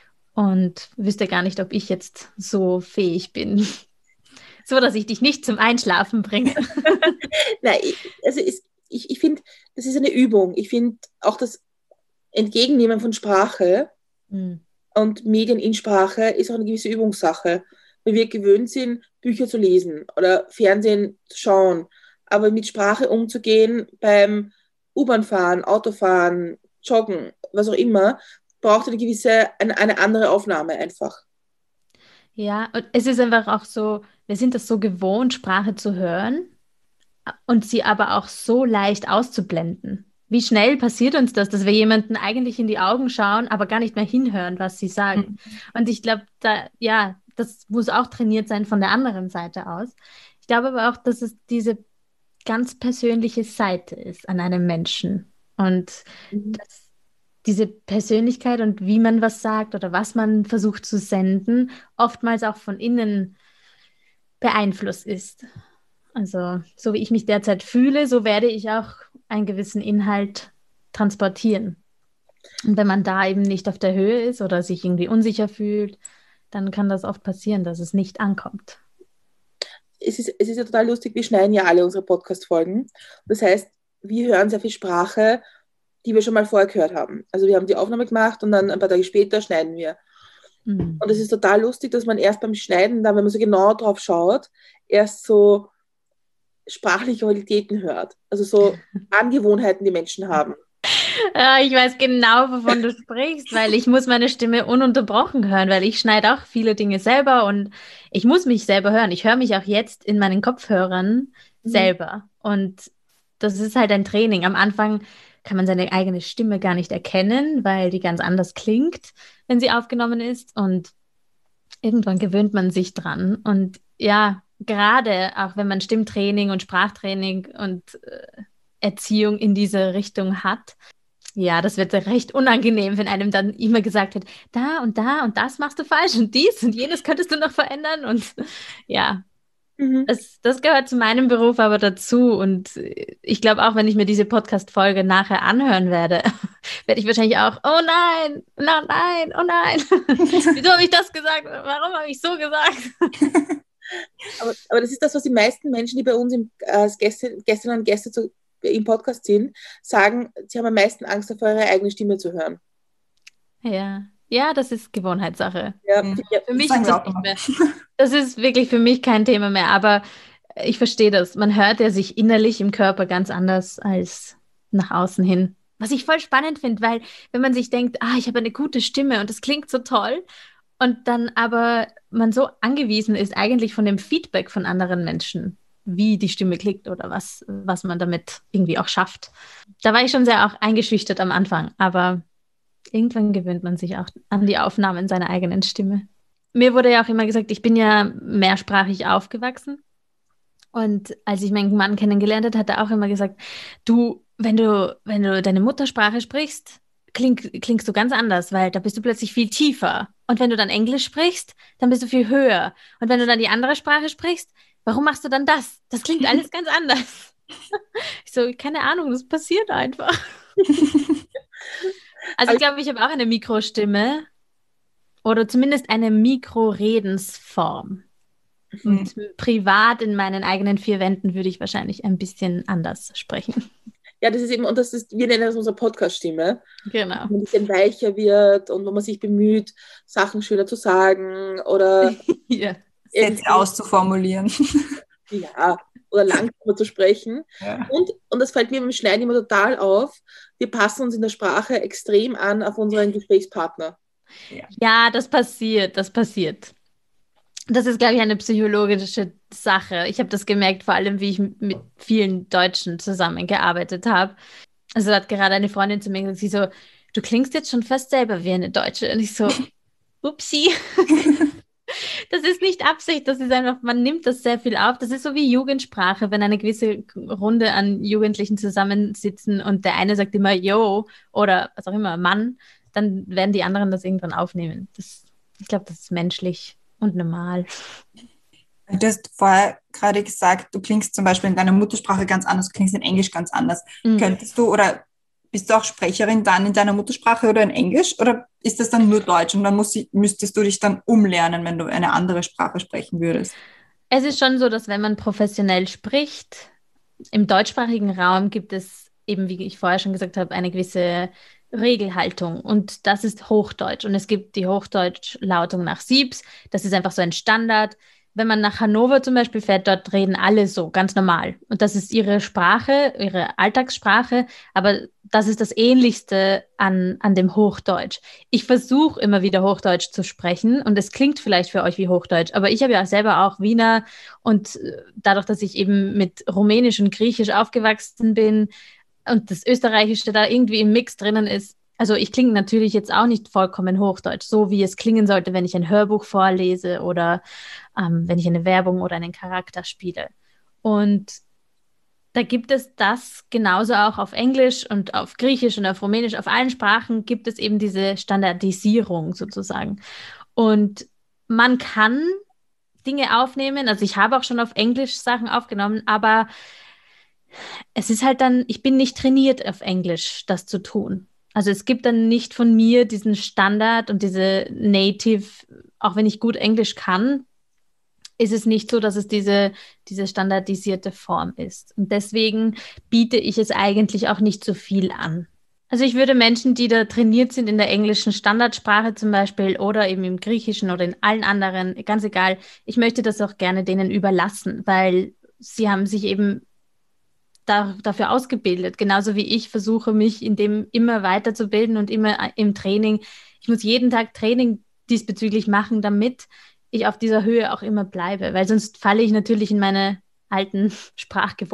Und wüsste gar nicht, ob ich jetzt so fähig bin, so dass ich dich nicht zum Einschlafen bringe. Nein, ich finde, das ist eine Übung. Ich finde auch das Entgegennehmen von Sprache und Medien in Sprache ist auch eine gewisse Übungssache. Weil wir gewöhnt sind, Bücher zu lesen oder Fernsehen zu schauen. Aber mit Sprache umzugehen beim U-Bahn-Fahren, Autofahren, Joggen, was auch immer, braucht eine andere Aufnahme einfach. Ja, und es ist einfach auch so, wir sind das so gewohnt, Sprache zu hören und sie aber auch so leicht auszublenden. Wie schnell passiert uns das, dass wir jemanden eigentlich in die Augen schauen, aber gar nicht mehr hinhören, was sie sagen. Und ich glaube, das muss auch trainiert sein von der anderen Seite aus. Ich glaube aber auch, dass es diese ganz persönliche Seite ist an einem Menschen. Und dass diese Persönlichkeit und wie man was sagt oder was man versucht zu senden, oftmals auch von innen beeinflusst ist. Also, so wie ich mich derzeit fühle, so werde ich auch einen gewissen Inhalt transportieren. Und wenn man da eben nicht auf der Höhe ist oder sich irgendwie unsicher fühlt, dann kann das oft passieren, dass es nicht ankommt. Es ist ja total lustig, wir schneiden ja alle unsere Podcast-Folgen. Das heißt, wir hören sehr viel Sprache, die wir schon mal vorher gehört haben. Also wir haben die Aufnahme gemacht und dann ein paar Tage später schneiden wir. Und es ist total lustig, dass man erst beim Schneiden, dann, wenn man so genau drauf schaut, erst so sprachliche Qualitäten hört. Also so Angewohnheiten, die Menschen haben. Ja, ich weiß genau, wovon du sprichst, weil ich muss meine Stimme ununterbrochen hören, weil ich schneide auch viele Dinge selber und ich muss mich selber hören. Ich höre mich auch jetzt in meinen Kopfhörern selber. Und das ist halt ein Training. Am Anfang kann man seine eigene Stimme gar nicht erkennen, weil die ganz anders klingt, wenn sie aufgenommen ist. Und irgendwann gewöhnt man sich dran. Und ja, gerade auch wenn man Stimmtraining und Sprachtraining und Erziehung in diese Richtung hat. Ja, das wird recht unangenehm, wenn einem dann immer gesagt wird, da und das machst du falsch und dies und jenes könntest du noch verändern. Und ja, das gehört zu meinem Beruf aber dazu. Und ich glaube auch, wenn ich mir diese Podcast-Folge nachher anhören werde, werde ich wahrscheinlich auch, oh nein, oh nein. Wieso habe ich das gesagt? Warum habe ich so gesagt? Aber das ist das, was die meisten Menschen, die bei uns als Gästinnen und Gäste im Podcast sind, sagen, sie haben am meisten Angst davor, ihre eigene Stimme zu hören. Ja, das ist Gewohnheitssache. Ja, Für mich ist das nicht mehr. Das ist wirklich für mich kein Thema mehr, aber ich verstehe das. Man hört ja sich innerlich im Körper ganz anders als nach außen hin. Was ich voll spannend finde, weil wenn man sich denkt, ich habe eine gute Stimme und das klingt so toll und dann aber man so angewiesen ist eigentlich von dem Feedback von anderen Menschen, wie die Stimme klingt oder was man damit irgendwie auch schafft. Da war ich schon sehr auch eingeschüchtert am Anfang, aber irgendwann gewöhnt man sich auch an die Aufnahmen seiner eigenen Stimme. Mir wurde ja auch immer gesagt, ich bin ja mehrsprachig aufgewachsen. Und als ich meinen Mann kennengelernt habe, hat er auch immer gesagt, du, wenn du deine Muttersprache sprichst, klingst du ganz anders, weil da bist du plötzlich viel tiefer. Und wenn du dann Englisch sprichst, dann bist du viel höher. Und wenn du dann die andere Sprache sprichst, warum machst du dann das? Das klingt alles ganz anders. Ich so, keine Ahnung, das passiert einfach. Also ich glaube, ich habe auch eine Mikrostimme oder zumindest eine Mikroredensform. Und privat in meinen eigenen vier Wänden würde ich wahrscheinlich ein bisschen anders sprechen. Ja, das ist eben, und wir nennen das unsere Podcast-Stimme. Genau. Wo man ein bisschen weicher wird und wo man sich bemüht, Sachen schöner zu sagen oder Sätze auszuformulieren. Ja, oder langsamer zu sprechen. Ja. Und das fällt mir beim Schneiden immer total auf. Wir passen uns in der Sprache extrem an auf unseren Gesprächspartner. Ja, das passiert. Das ist, glaube ich, eine psychologische Sache. Ich habe das gemerkt, vor allem, wie ich mit vielen Deutschen zusammengearbeitet habe. Also da hat gerade eine Freundin zu mir gesagt, sie so, du klingst jetzt schon fast selber wie eine Deutsche. Und ich so, upsi. Das ist nicht Absicht, das ist einfach, man nimmt das sehr viel auf. Das ist so wie Jugendsprache, wenn eine gewisse Runde an Jugendlichen zusammensitzen und der eine sagt immer Yo oder was auch immer, Mann, dann werden die anderen das irgendwann aufnehmen. Ich glaube, das ist menschlich und normal. Du hast vorher gerade gesagt, du klingst zum Beispiel in deiner Muttersprache ganz anders, du klingst in Englisch ganz anders. Könntest du oder bist du auch Sprecherin dann in deiner Muttersprache oder in Englisch oder ist das dann nur Deutsch und dann müsstest du dich dann umlernen, wenn du eine andere Sprache sprechen würdest? Es ist schon so, dass wenn man professionell spricht, im deutschsprachigen Raum gibt es eben, wie ich vorher schon gesagt habe, eine gewisse Regelhaltung und das ist Hochdeutsch und es gibt die Hochdeutschlautung nach Siebs, das ist einfach so ein Standard. Wenn man nach Hannover zum Beispiel fährt, dort reden alle so, ganz normal. Und das ist ihre Sprache, ihre Alltagssprache, aber das ist das Ähnlichste an dem Hochdeutsch. Ich versuche immer wieder Hochdeutsch zu sprechen und es klingt vielleicht für euch wie Hochdeutsch, aber ich habe ja selber auch Wiener und dadurch, dass ich eben mit Rumänisch und Griechisch aufgewachsen bin und das Österreichische da irgendwie im Mix drinnen ist, also ich klinge natürlich jetzt auch nicht vollkommen Hochdeutsch, so wie es klingen sollte, wenn ich ein Hörbuch vorlese oder wenn ich eine Werbung oder einen Charakter spiele. Und da gibt es das genauso auch auf Englisch und auf Griechisch und auf Rumänisch, auf allen Sprachen gibt es eben diese Standardisierung sozusagen. Und man kann Dinge aufnehmen, also ich habe auch schon auf Englisch Sachen aufgenommen, aber es ist halt dann, ich bin nicht trainiert auf Englisch, das zu tun. Also es gibt dann nicht von mir diesen Standard und diese Native, auch wenn ich gut Englisch kann, ist es nicht so, dass es diese standardisierte Form ist. Und deswegen biete ich es eigentlich auch nicht so viel an. Also ich würde Menschen, die da trainiert sind in der englischen Standardsprache zum Beispiel oder eben im Griechischen oder in allen anderen, ganz egal, ich möchte das auch gerne denen überlassen, weil sie haben sich eben dafür ausgebildet. Genauso wie ich versuche, mich in dem immer weiterzubilden und immer im Training. Ich muss jeden Tag Training diesbezüglich machen, damit ich auf dieser Höhe auch immer bleibe, weil sonst falle ich natürlich in meine alten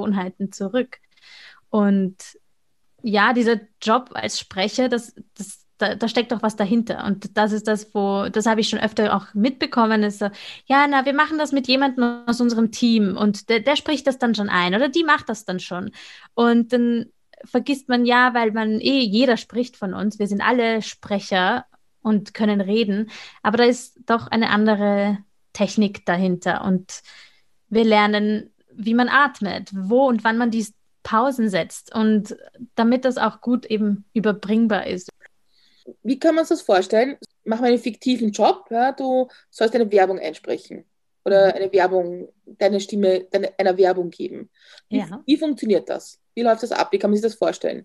Sprachgewohnheiten zurück. Und ja, dieser Job als Sprecher, das da steckt doch was dahinter. Und das ist das, das habe ich schon öfter auch mitbekommen, ist so, ja, na, wir machen das mit jemandem aus unserem Team und der spricht das dann schon ein oder die macht das dann schon. Und dann vergisst man ja, weil jeder spricht von uns, wir sind alle Sprecher und können reden, aber da ist doch eine andere Technik dahinter und wir lernen, wie man atmet, wo und wann man die Pausen setzt und damit das auch gut eben überbringbar ist. Wie kann man sich das vorstellen? Mach mal einen fiktiven Job, ja, du sollst eine Werbung einsprechen oder eine Werbung, deine Stimme einer Werbung geben. Wie funktioniert das? Wie läuft das ab? Wie kann man sich das vorstellen?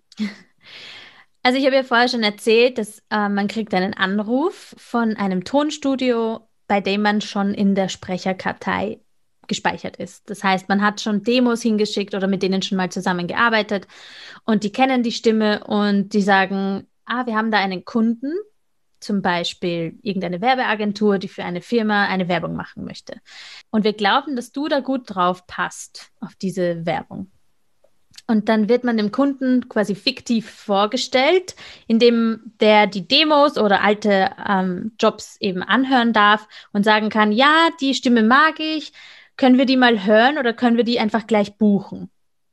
Also ich habe ja vorher schon erzählt, dass man kriegt einen Anruf von einem Tonstudio, bei dem man schon in der Sprecherkartei gespeichert ist. Das heißt, man hat schon Demos hingeschickt oder mit denen schon mal zusammengearbeitet und die kennen die Stimme und die sagen, wir haben da einen Kunden, zum Beispiel irgendeine Werbeagentur, die für eine Firma eine Werbung machen möchte. Und wir glauben, dass du da gut drauf passt, auf diese Werbung. Und dann wird man dem Kunden quasi fiktiv vorgestellt, indem der die Demos oder alte Jobs eben anhören darf und sagen kann, ja, die Stimme mag ich, können wir die mal hören oder können wir die einfach gleich buchen?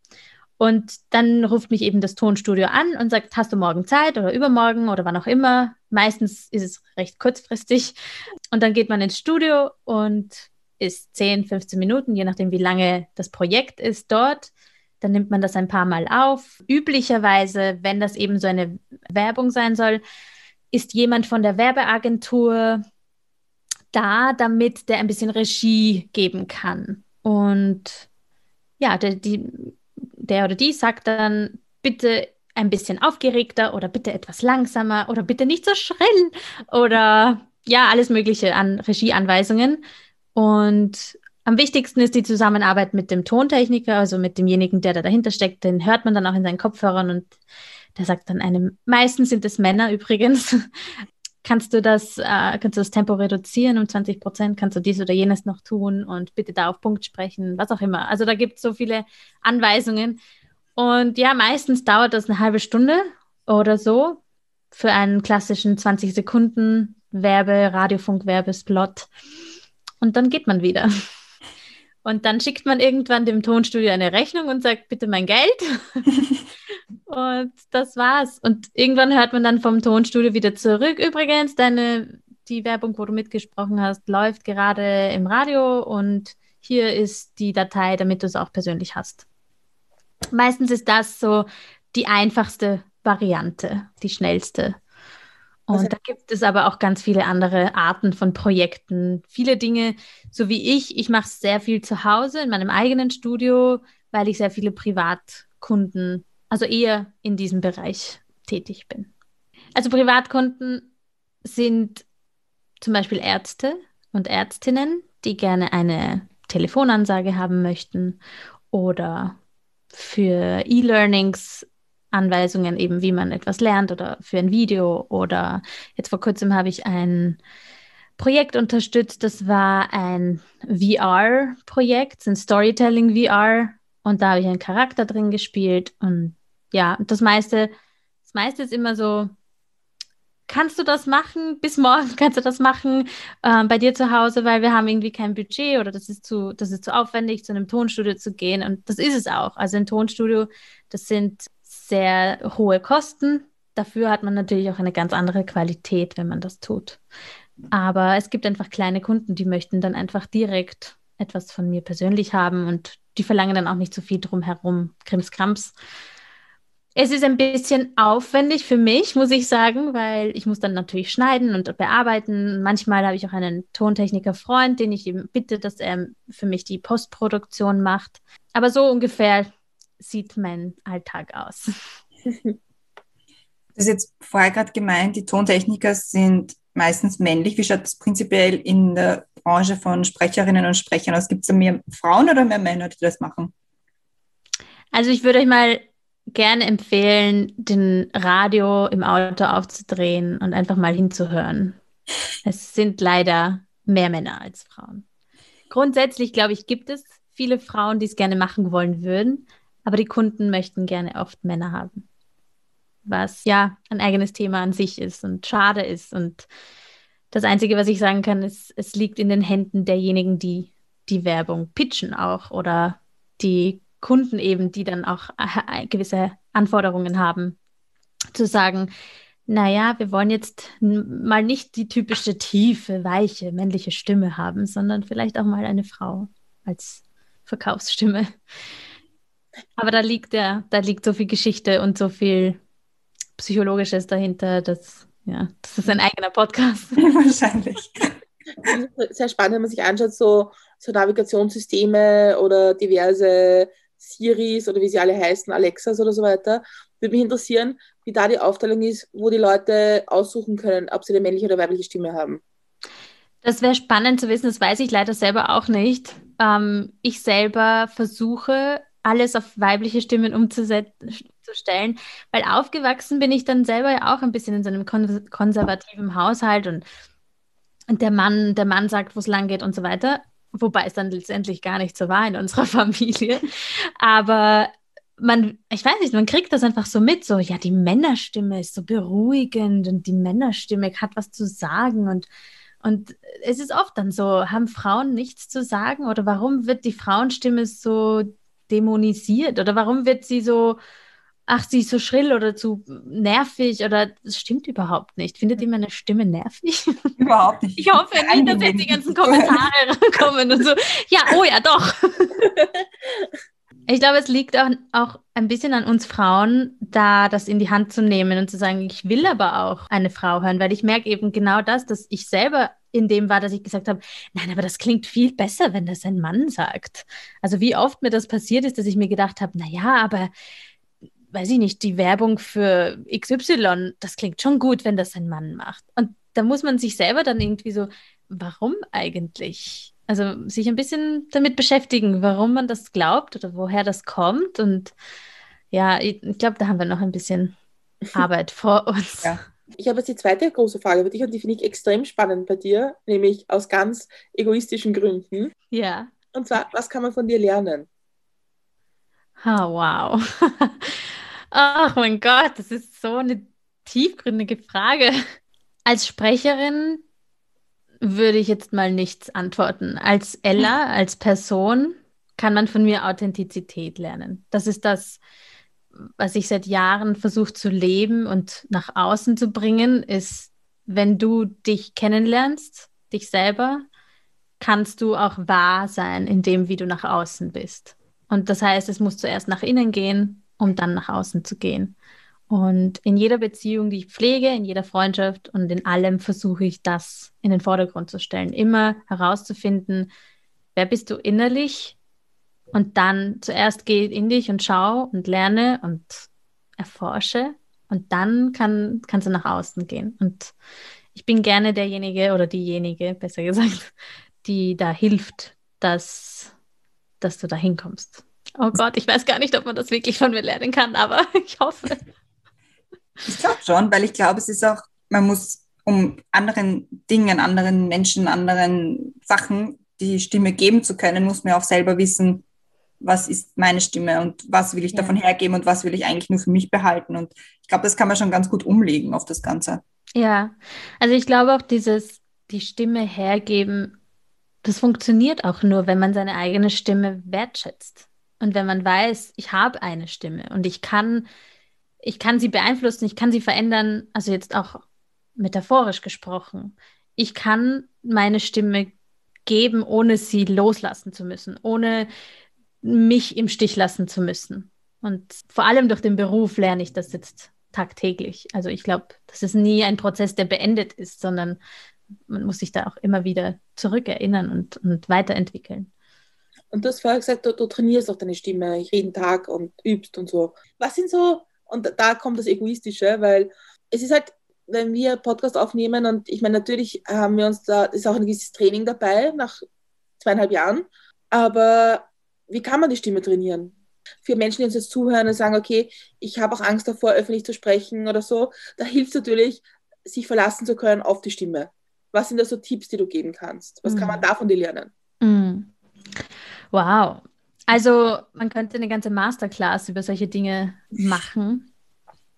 Und dann ruft mich eben das Tonstudio an und sagt, hast du morgen Zeit oder übermorgen oder wann auch immer? Meistens ist es recht kurzfristig. Und dann geht man ins Studio und ist 10, 15 Minuten, je nachdem, wie lange das Projekt ist dort. Dann nimmt man das ein paar Mal auf. Üblicherweise, wenn das eben so eine Werbung sein soll, ist jemand von der Werbeagentur da, damit der ein bisschen Regie geben kann. Und ja, der oder die sagt dann, bitte ein bisschen aufgeregter oder bitte etwas langsamer oder bitte nicht so schrill oder ja, alles Mögliche an Regieanweisungen. Und am wichtigsten ist die Zusammenarbeit mit dem Tontechniker, also mit demjenigen, der da dahinter steckt. Den hört man dann auch in seinen Kopfhörern und der sagt dann einem, meistens sind es Männer übrigens, kannst du das Tempo reduzieren um 20%, kannst du dies oder jenes noch tun und bitte da auf Punkt sprechen, was auch immer. Also da gibt es so viele Anweisungen. Und ja, meistens dauert das eine halbe Stunde oder so für einen klassischen 20 Sekunden Radiofunk-Werbespot. Und dann geht man wieder. Und dann schickt man irgendwann dem Tonstudio eine Rechnung und sagt, bitte mein Geld. Und das war's. Und irgendwann hört man dann vom Tonstudio wieder zurück. Übrigens, die Werbung, wo du mitgesprochen hast, läuft gerade im Radio und hier ist die Datei, damit du es auch persönlich hast. Meistens ist das so die einfachste Variante, die schnellste. Und da gibt es aber auch ganz viele andere Arten von Projekten. Viele Dinge, so wie ich mache es sehr viel zu Hause in meinem eigenen Studio, weil ich sehr viele Privatkunden, also eher in diesem Bereich tätig bin. Also Privatkunden sind zum Beispiel Ärzte und Ärztinnen, die gerne eine Telefonansage haben möchten oder für E-Learnings Anweisungen eben, wie man etwas lernt oder für ein Video oder jetzt vor kurzem habe ich ein Projekt unterstützt, das war ein VR-Projekt, ein Storytelling VR und da habe ich einen Charakter drin gespielt und ja, das meiste ist immer so, kannst du das machen? Bis morgen kannst du das machen bei dir zu Hause, weil wir haben irgendwie kein Budget oder das ist zu aufwendig, zu einem Tonstudio zu gehen und das ist es auch. Also ein Tonstudio, das sind sehr hohe Kosten. Dafür hat man natürlich auch eine ganz andere Qualität, wenn man das tut. Aber es gibt einfach kleine Kunden, die möchten dann einfach direkt etwas von mir persönlich haben und die verlangen dann auch nicht so viel drumherum, Krimskrams. Es ist ein bisschen aufwendig für mich, muss ich sagen, weil ich muss dann natürlich schneiden und bearbeiten. Manchmal habe ich auch einen Tontechniker-Freund, den ich eben bitte, dass er für mich die Postproduktion macht. Aber so ungefähr sieht mein Alltag aus. Du hast jetzt vorher gerade gemeint, die Tontechniker sind meistens männlich. Wie schaut das prinzipiell in der Branche von Sprecherinnen und Sprechern aus? Gibt es da mehr Frauen oder mehr Männer, die das machen? Also ich würde euch mal gerne empfehlen, den Radio im Auto aufzudrehen und einfach mal hinzuhören. Es sind leider mehr Männer als Frauen. Grundsätzlich, glaube ich, gibt es viele Frauen, die es gerne machen wollen würden, aber die Kunden möchten gerne oft Männer haben. was ja ein eigenes Thema an sich ist und schade ist. Und das Einzige, was ich sagen kann, ist, es liegt in den Händen derjenigen, die die Werbung pitchen auch oder die Kunden eben, die dann auch gewisse Anforderungen haben, zu sagen, naja, wir wollen jetzt mal nicht die typische tiefe, weiche, männliche Stimme haben, sondern vielleicht auch mal eine Frau als Verkaufsstimme. Aber da liegt so viel Geschichte und so viel Psychologisches dahinter, das ist ein eigener Podcast. Wahrscheinlich. Sehr spannend, wenn man sich anschaut, so Navigationssysteme oder diverse Siris oder wie sie alle heißen, Alexas oder so weiter. Würde mich interessieren, wie da die Aufteilung ist, wo die Leute aussuchen können, ob sie eine männliche oder weibliche Stimme haben. Das wäre spannend zu wissen, das weiß ich leider selber auch nicht. Ich selber versuche, alles auf weibliche Stimmen umzustellen, weil aufgewachsen bin ich dann selber ja auch ein bisschen in so einem konservativen Haushalt und der Mann sagt, wo es lang geht und so weiter. Wobei es dann letztendlich gar nicht so war in unserer Familie. Aber ich weiß nicht, man kriegt das einfach so mit, so, ja, die Männerstimme ist so beruhigend und die Männerstimme hat was zu sagen und es ist oft dann so, haben Frauen nichts zu sagen oder warum wird die Frauenstimme so dämonisiert oder warum wird sie so, ach, sie ist so schrill oder zu nervig oder das stimmt überhaupt nicht. Findet ihr meine Stimme nervig? Überhaupt nicht. Ich hoffe nicht, dass jetzt die ganzen Kommentare kommen und so. Ja, oh ja, doch. Ich glaube, es liegt auch ein bisschen an uns Frauen, da das in die Hand zu nehmen und zu sagen, ich will aber auch eine Frau hören, weil ich merke eben genau das, dass ich selber in dem war, dass ich gesagt habe, nein, aber das klingt viel besser, wenn das ein Mann sagt. Also wie oft mir das passiert ist, dass ich mir gedacht habe, naja, aber weiß ich nicht, die Werbung für XY, das klingt schon gut, wenn das ein Mann macht. Und da muss man sich selber dann irgendwie so, warum eigentlich? Also sich ein bisschen damit beschäftigen, warum man das glaubt oder woher das kommt. Und ja, ich glaube, da haben wir noch ein bisschen Arbeit vor uns. Ja. Ich habe jetzt die zweite große Frage für dich und die finde ich extrem spannend bei dir, nämlich aus ganz egoistischen Gründen. Ja. Und zwar, was kann man von dir lernen? Oh, wow. Ach mein Gott, das ist so eine tiefgründige Frage. Als Sprecherin würde ich jetzt mal nichts antworten. Als Ella, als Person, kann man von mir Authentizität lernen. Das ist das, was ich seit Jahren versuche zu leben und nach außen zu bringen, ist, wenn du dich kennenlernst, dich selber, kannst du auch wahr sein in dem, wie du nach außen bist. Und das heißt, es muss zuerst nach innen gehen, um dann nach außen zu gehen. Und in jeder Beziehung, die ich pflege, in jeder Freundschaft und in allem versuche ich das in den Vordergrund zu stellen. Immer herauszufinden, wer bist du innerlich? Und dann zuerst geh in dich und schau und lerne und erforsche. Und dann kannst du nach außen gehen. Und ich bin gerne derjenige oder diejenige, besser gesagt, die da hilft, dass du da hinkommst. Oh Gott, ich weiß gar nicht, ob man das wirklich von mir lernen kann, aber ich hoffe. Ich glaube schon, weil ich glaube, es ist auch, man muss um anderen Dingen, anderen Menschen, anderen Sachen die Stimme geben zu können, muss man auch selber wissen, was ist meine Stimme und was will ich davon hergeben und was will ich eigentlich nur für mich behalten. Und ich glaube, das kann man schon ganz gut umlegen auf das Ganze. Ja, also ich glaube auch die Stimme hergeben, das funktioniert auch nur, wenn man seine eigene Stimme wertschätzt. Und wenn man weiß, ich habe eine Stimme und ich kann sie beeinflussen, ich kann sie verändern, also jetzt auch metaphorisch gesprochen. Ich kann meine Stimme geben, ohne sie loslassen zu müssen, ohne mich im Stich lassen zu müssen. Und vor allem durch den Beruf lerne ich das jetzt tagtäglich. Also ich glaube, das ist nie ein Prozess, der beendet ist, sondern man muss sich da auch immer wieder zurückerinnern und weiterentwickeln. Und du hast vorher gesagt, du trainierst auch deine Stimme jeden Tag und übst und so. Was sind so, und da kommt das Egoistische, weil es ist halt, wenn wir Podcast aufnehmen und ich meine, natürlich haben wir uns da, ist auch ein gewisses Training dabei nach 2,5 Jahren, aber wie kann man die Stimme trainieren? Für Menschen, die uns jetzt zuhören und sagen, okay, ich habe auch Angst davor, öffentlich zu sprechen oder so, da hilft es natürlich, sich verlassen zu können auf die Stimme. Was sind da so Tipps, die du geben kannst? Was kann man da von dir lernen? Wow. Also man könnte eine ganze Masterclass über solche Dinge machen.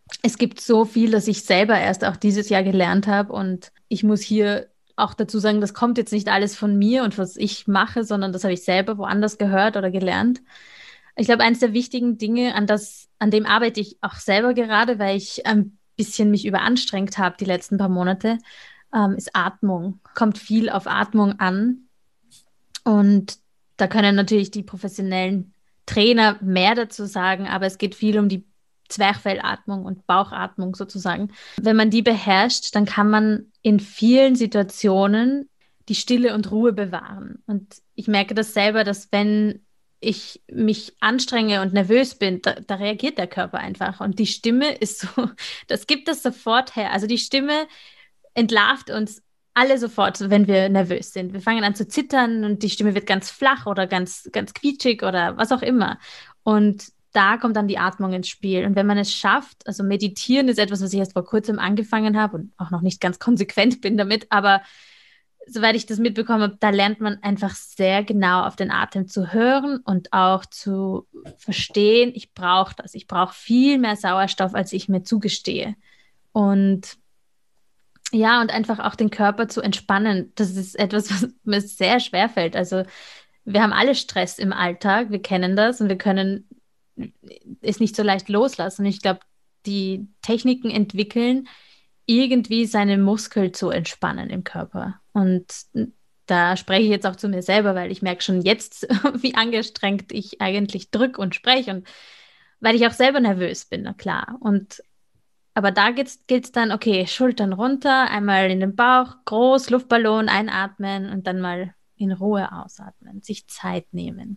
es gibt so viel, das ich selber erst auch dieses Jahr gelernt habe und ich muss hier auch dazu sagen, das kommt jetzt nicht alles von mir und was ich mache, sondern das habe ich selber woanders gehört oder gelernt. Ich glaube, eines der wichtigen Dinge, an dem arbeite ich auch selber gerade, weil ich ein bisschen mich überanstrengt habe die letzten paar Monate, ist Atmung. Kommt viel auf Atmung an. Und da können natürlich die professionellen Trainer mehr dazu sagen, aber es geht viel um die Zwerchfellatmung und Bauchatmung sozusagen. Wenn man die beherrscht, dann kann man in vielen Situationen die Stille und Ruhe bewahren. Und ich merke das selber, dass wenn ich mich anstrenge und nervös bin, da reagiert der Körper einfach. Und die Stimme ist so, das gibt es sofort her. Also die Stimme entlarvt uns alle sofort, wenn wir nervös sind. Wir fangen an zu zittern und die Stimme wird ganz flach oder ganz, ganz quietschig oder was auch immer. Und da kommt dann die Atmung ins Spiel. Und wenn man es schafft, also meditieren ist etwas, was ich erst vor kurzem angefangen habe und auch noch nicht ganz konsequent bin damit, aber soweit ich das mitbekommen habe, da lernt man einfach sehr genau auf den Atem zu hören und auch zu verstehen, ich brauche das. Ich brauche viel mehr Sauerstoff, als ich mir zugestehe. Und ja, und einfach auch den Körper zu entspannen. Das ist etwas, was mir sehr schwer fällt. Also wir haben alle Stress im Alltag, wir kennen das und wir können es nicht so leicht loslassen. Und ich glaube, die Techniken entwickeln, irgendwie seine Muskeln zu entspannen im Körper. Und da spreche ich jetzt auch zu mir selber, weil ich merke schon jetzt, wie angestrengt ich eigentlich drücke und spreche und weil ich auch selber nervös bin, na klar. Aber da gilt es dann, okay, Schultern runter, einmal in den Bauch, groß, Luftballon einatmen und dann mal in Ruhe ausatmen, sich Zeit nehmen.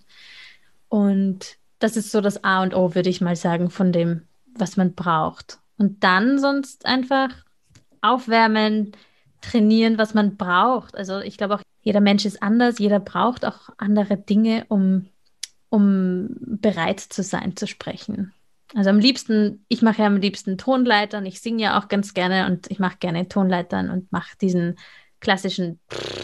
Und das ist so das A und O, würde ich mal sagen, von dem, was man braucht. Und dann sonst einfach aufwärmen, trainieren, was man braucht. Also ich glaube auch, jeder Mensch ist anders, jeder braucht auch andere Dinge, um bereit zu sein, zu sprechen. Also am liebsten, ich mache ja am liebsten Tonleitern, ich singe ja auch ganz gerne und ich mache gerne Tonleitern und mache diesen klassischen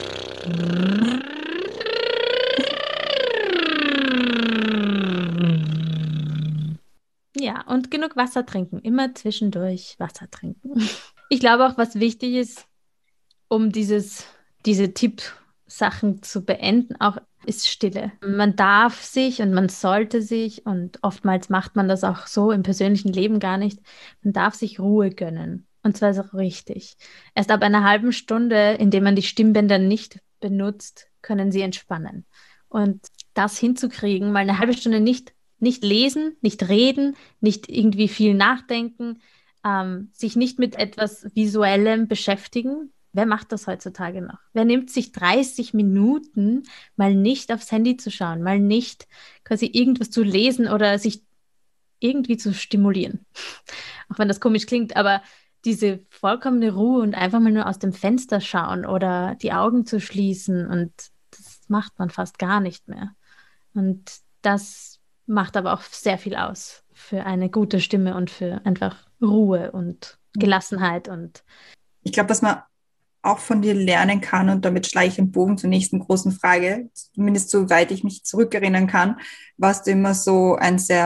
ja, und genug Wasser trinken, immer zwischendurch Wasser trinken. Ich glaube auch, was wichtig ist, um diese Tippsachen zu beenden, auch ist Stille. Man darf sich und man sollte sich, und oftmals macht man das auch so im persönlichen Leben gar nicht, man darf sich Ruhe gönnen. Und zwar so richtig. Erst ab einer halben Stunde, indem man die Stimmbänder nicht benutzt, können sie entspannen. Und das hinzukriegen, mal eine halbe Stunde nicht lesen, nicht reden, nicht irgendwie viel nachdenken, sich nicht mit etwas Visuellem beschäftigen. Wer macht das heutzutage noch? Wer nimmt sich 30 Minuten, mal nicht aufs Handy zu schauen, mal nicht quasi irgendwas zu lesen oder sich irgendwie zu stimulieren? Auch wenn das komisch klingt, aber diese vollkommene Ruhe und einfach mal nur aus dem Fenster schauen oder die Augen zu schließen und das macht man fast gar nicht mehr. Und das macht aber auch sehr viel aus für eine gute Stimme und für einfach Ruhe und Gelassenheit. Und Ich glaube, was man auch von dir lernen kann, und damit schlage ich den Bogen zur nächsten großen Frage, zumindest soweit ich mich zurückerinnern kann, warst du immer so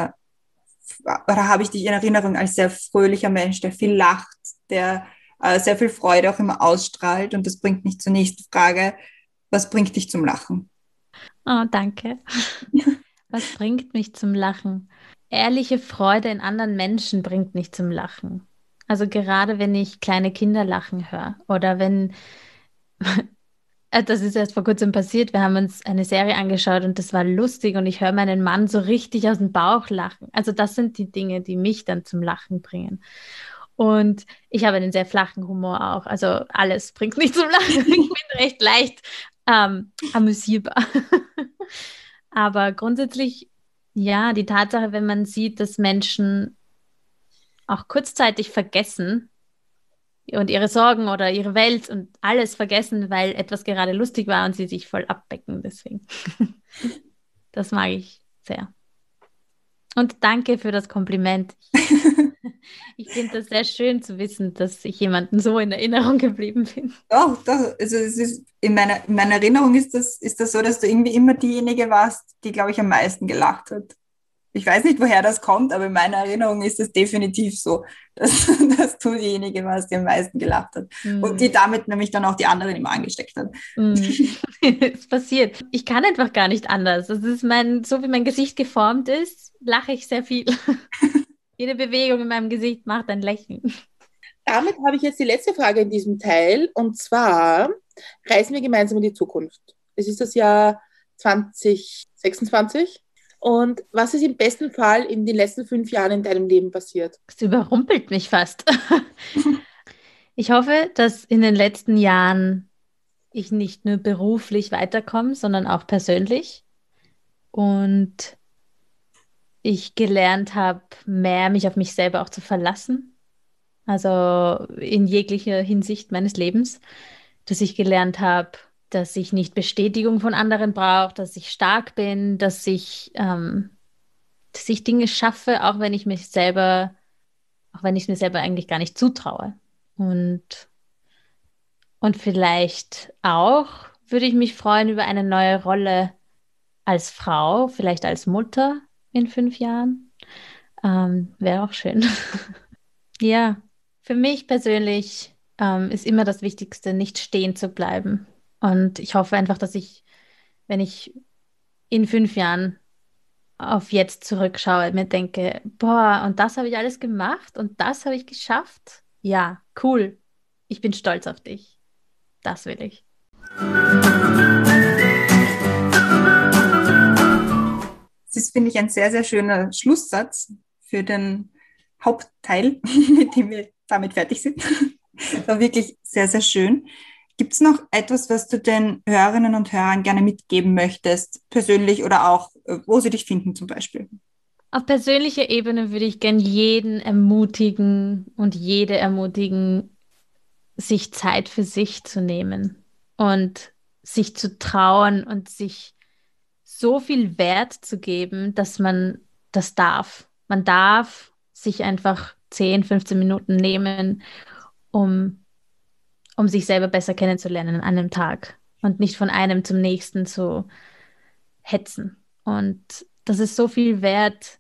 oder habe ich dich in Erinnerung als sehr fröhlicher Mensch, der viel lacht, der sehr viel Freude auch immer ausstrahlt, und das bringt mich zur nächsten Frage, was bringt dich zum Lachen? oh, danke. Was bringt mich zum Lachen? Ehrliche Freude in anderen Menschen bringt mich zum Lachen. Also gerade wenn ich kleine Kinder lachen höre oder wenn, das ist erst vor kurzem passiert, wir haben uns eine Serie angeschaut und das war lustig und ich höre meinen Mann so richtig aus dem Bauch lachen. Also das sind die Dinge, die mich dann zum Lachen bringen. Und ich habe einen sehr flachen Humor auch. Also alles bringt mich zum Lachen. Ich bin recht leicht amüsierbar. Aber grundsätzlich, ja, die Tatsache, wenn man sieht, dass Menschen auch kurzzeitig vergessen und ihre Sorgen oder ihre Welt und alles vergessen, weil etwas gerade lustig war und sie sich voll abbecken. Deswegen, das mag ich sehr. Und danke für das Kompliment. Ich finde das sehr schön zu wissen, dass ich jemanden so in Erinnerung geblieben bin. Doch, also es ist, in meiner Erinnerung ist das so, dass du irgendwie immer diejenige warst, die, glaube ich, am meisten gelacht hat. Ich weiß nicht, woher das kommt, aber in meiner Erinnerung ist es definitiv so, dass du diejenige warst, die am meisten gelacht hat. Und die damit nämlich dann auch die anderen immer angesteckt hat. Es passiert. Ich kann einfach gar nicht anders. Das ist so wie mein Gesicht geformt ist, lache ich sehr viel. Jede Bewegung in meinem Gesicht macht ein Lächeln. Damit habe ich jetzt die letzte Frage in diesem Teil. Und zwar reisen wir gemeinsam in die Zukunft. Es ist das Jahr 2026. Und was ist im besten Fall in den letzten 5 Jahren in deinem Leben passiert? Das überrumpelt mich fast. Ich hoffe, dass in den letzten Jahren ich nicht nur beruflich weiterkomme, sondern auch persönlich. Und ich gelernt habe, mehr mich auf mich selber auch zu verlassen. Also in jeglicher Hinsicht meines Lebens. Dass ich gelernt habe, dass ich nicht Bestätigung von anderen brauche, dass ich stark bin, dass ich Dinge schaffe, auch wenn ich es mir selber eigentlich gar nicht zutraue. Und vielleicht auch würde ich mich freuen über eine neue Rolle als Frau, vielleicht als Mutter in 5 Jahren. Wäre auch schön. Ja, für mich persönlich ist immer das Wichtigste, nicht stehen zu bleiben. Und ich hoffe einfach, dass wenn ich in 5 Jahren auf jetzt zurückschaue, mir denke, boah, und das habe ich alles gemacht und das habe ich geschafft. Ja, cool. Ich bin stolz auf dich. Das will ich. Das ist, finde ich, ein sehr, sehr schöner Schlusssatz für den Hauptteil, mit dem wir damit fertig sind. Das war wirklich sehr, sehr schön. Gibt es noch etwas, was du den Hörerinnen und Hörern gerne mitgeben möchtest, persönlich oder auch, wo sie dich finden zum Beispiel? Auf persönlicher Ebene würde ich gern jeden ermutigen und jede ermutigen, sich Zeit für sich zu nehmen und sich zu trauen und sich so viel Wert zu geben, dass man das darf. Man darf sich einfach 10, 15 Minuten nehmen, um sich selber besser kennenzulernen an einem Tag und nicht von einem zum nächsten zu hetzen. Und das ist so viel wert,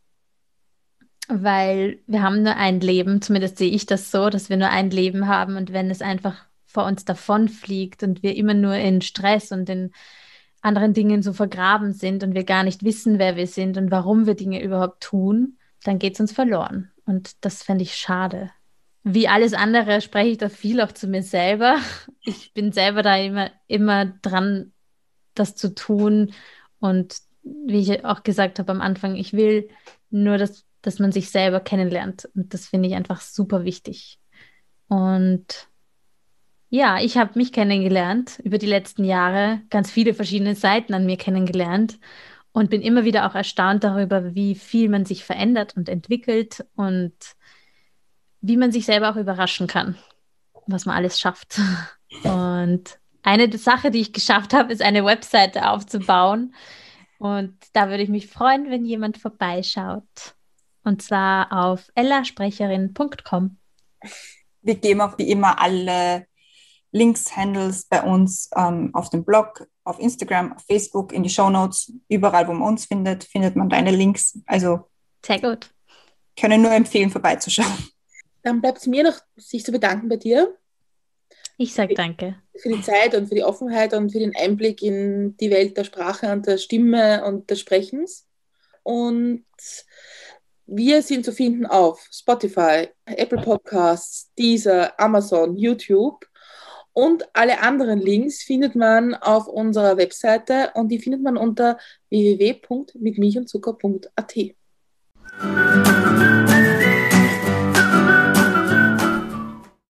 weil wir haben nur ein Leben, zumindest sehe ich das so, dass wir nur ein Leben haben und wenn es einfach vor uns davonfliegt und wir immer nur in Stress und in anderen Dingen so vergraben sind und wir gar nicht wissen, wer wir sind und warum wir Dinge überhaupt tun, dann geht es uns verloren. Und das fände ich schade. Wie alles andere spreche ich da viel auch zu mir selber. Ich bin selber da immer dran, das zu tun. Und wie ich auch gesagt habe am Anfang, ich will nur, dass man sich selber kennenlernt. Und das finde ich einfach super wichtig. Und ja, ich habe mich kennengelernt über die letzten Jahre, ganz viele verschiedene Seiten an mir kennengelernt und bin immer wieder auch erstaunt darüber, wie viel man sich verändert und entwickelt und wie man sich selber auch überraschen kann, was man alles schafft. Und eine Sache, die ich geschafft habe, ist eine Webseite aufzubauen. Und da würde ich mich freuen, wenn jemand vorbeischaut. Und zwar auf ellasprecherin.com. Wir geben auch wie immer alle Links, Handles bei uns auf dem Blog, auf Instagram, auf Facebook, in die Shownotes. Überall, wo man uns findet, findet man deine Links. Also sehr gut. Können nur empfehlen, vorbeizuschauen. Dann bleibt es mir noch, sich zu bedanken bei dir. Ich sage danke. Für die Zeit und für die Offenheit und für den Einblick in die Welt der Sprache und der Stimme und des Sprechens. Und wir sind zu finden auf Spotify, Apple Podcasts, Deezer, Amazon, YouTube. Und alle anderen Links findet man auf unserer Webseite und die findet man unter www.mitmilchundzucker.at.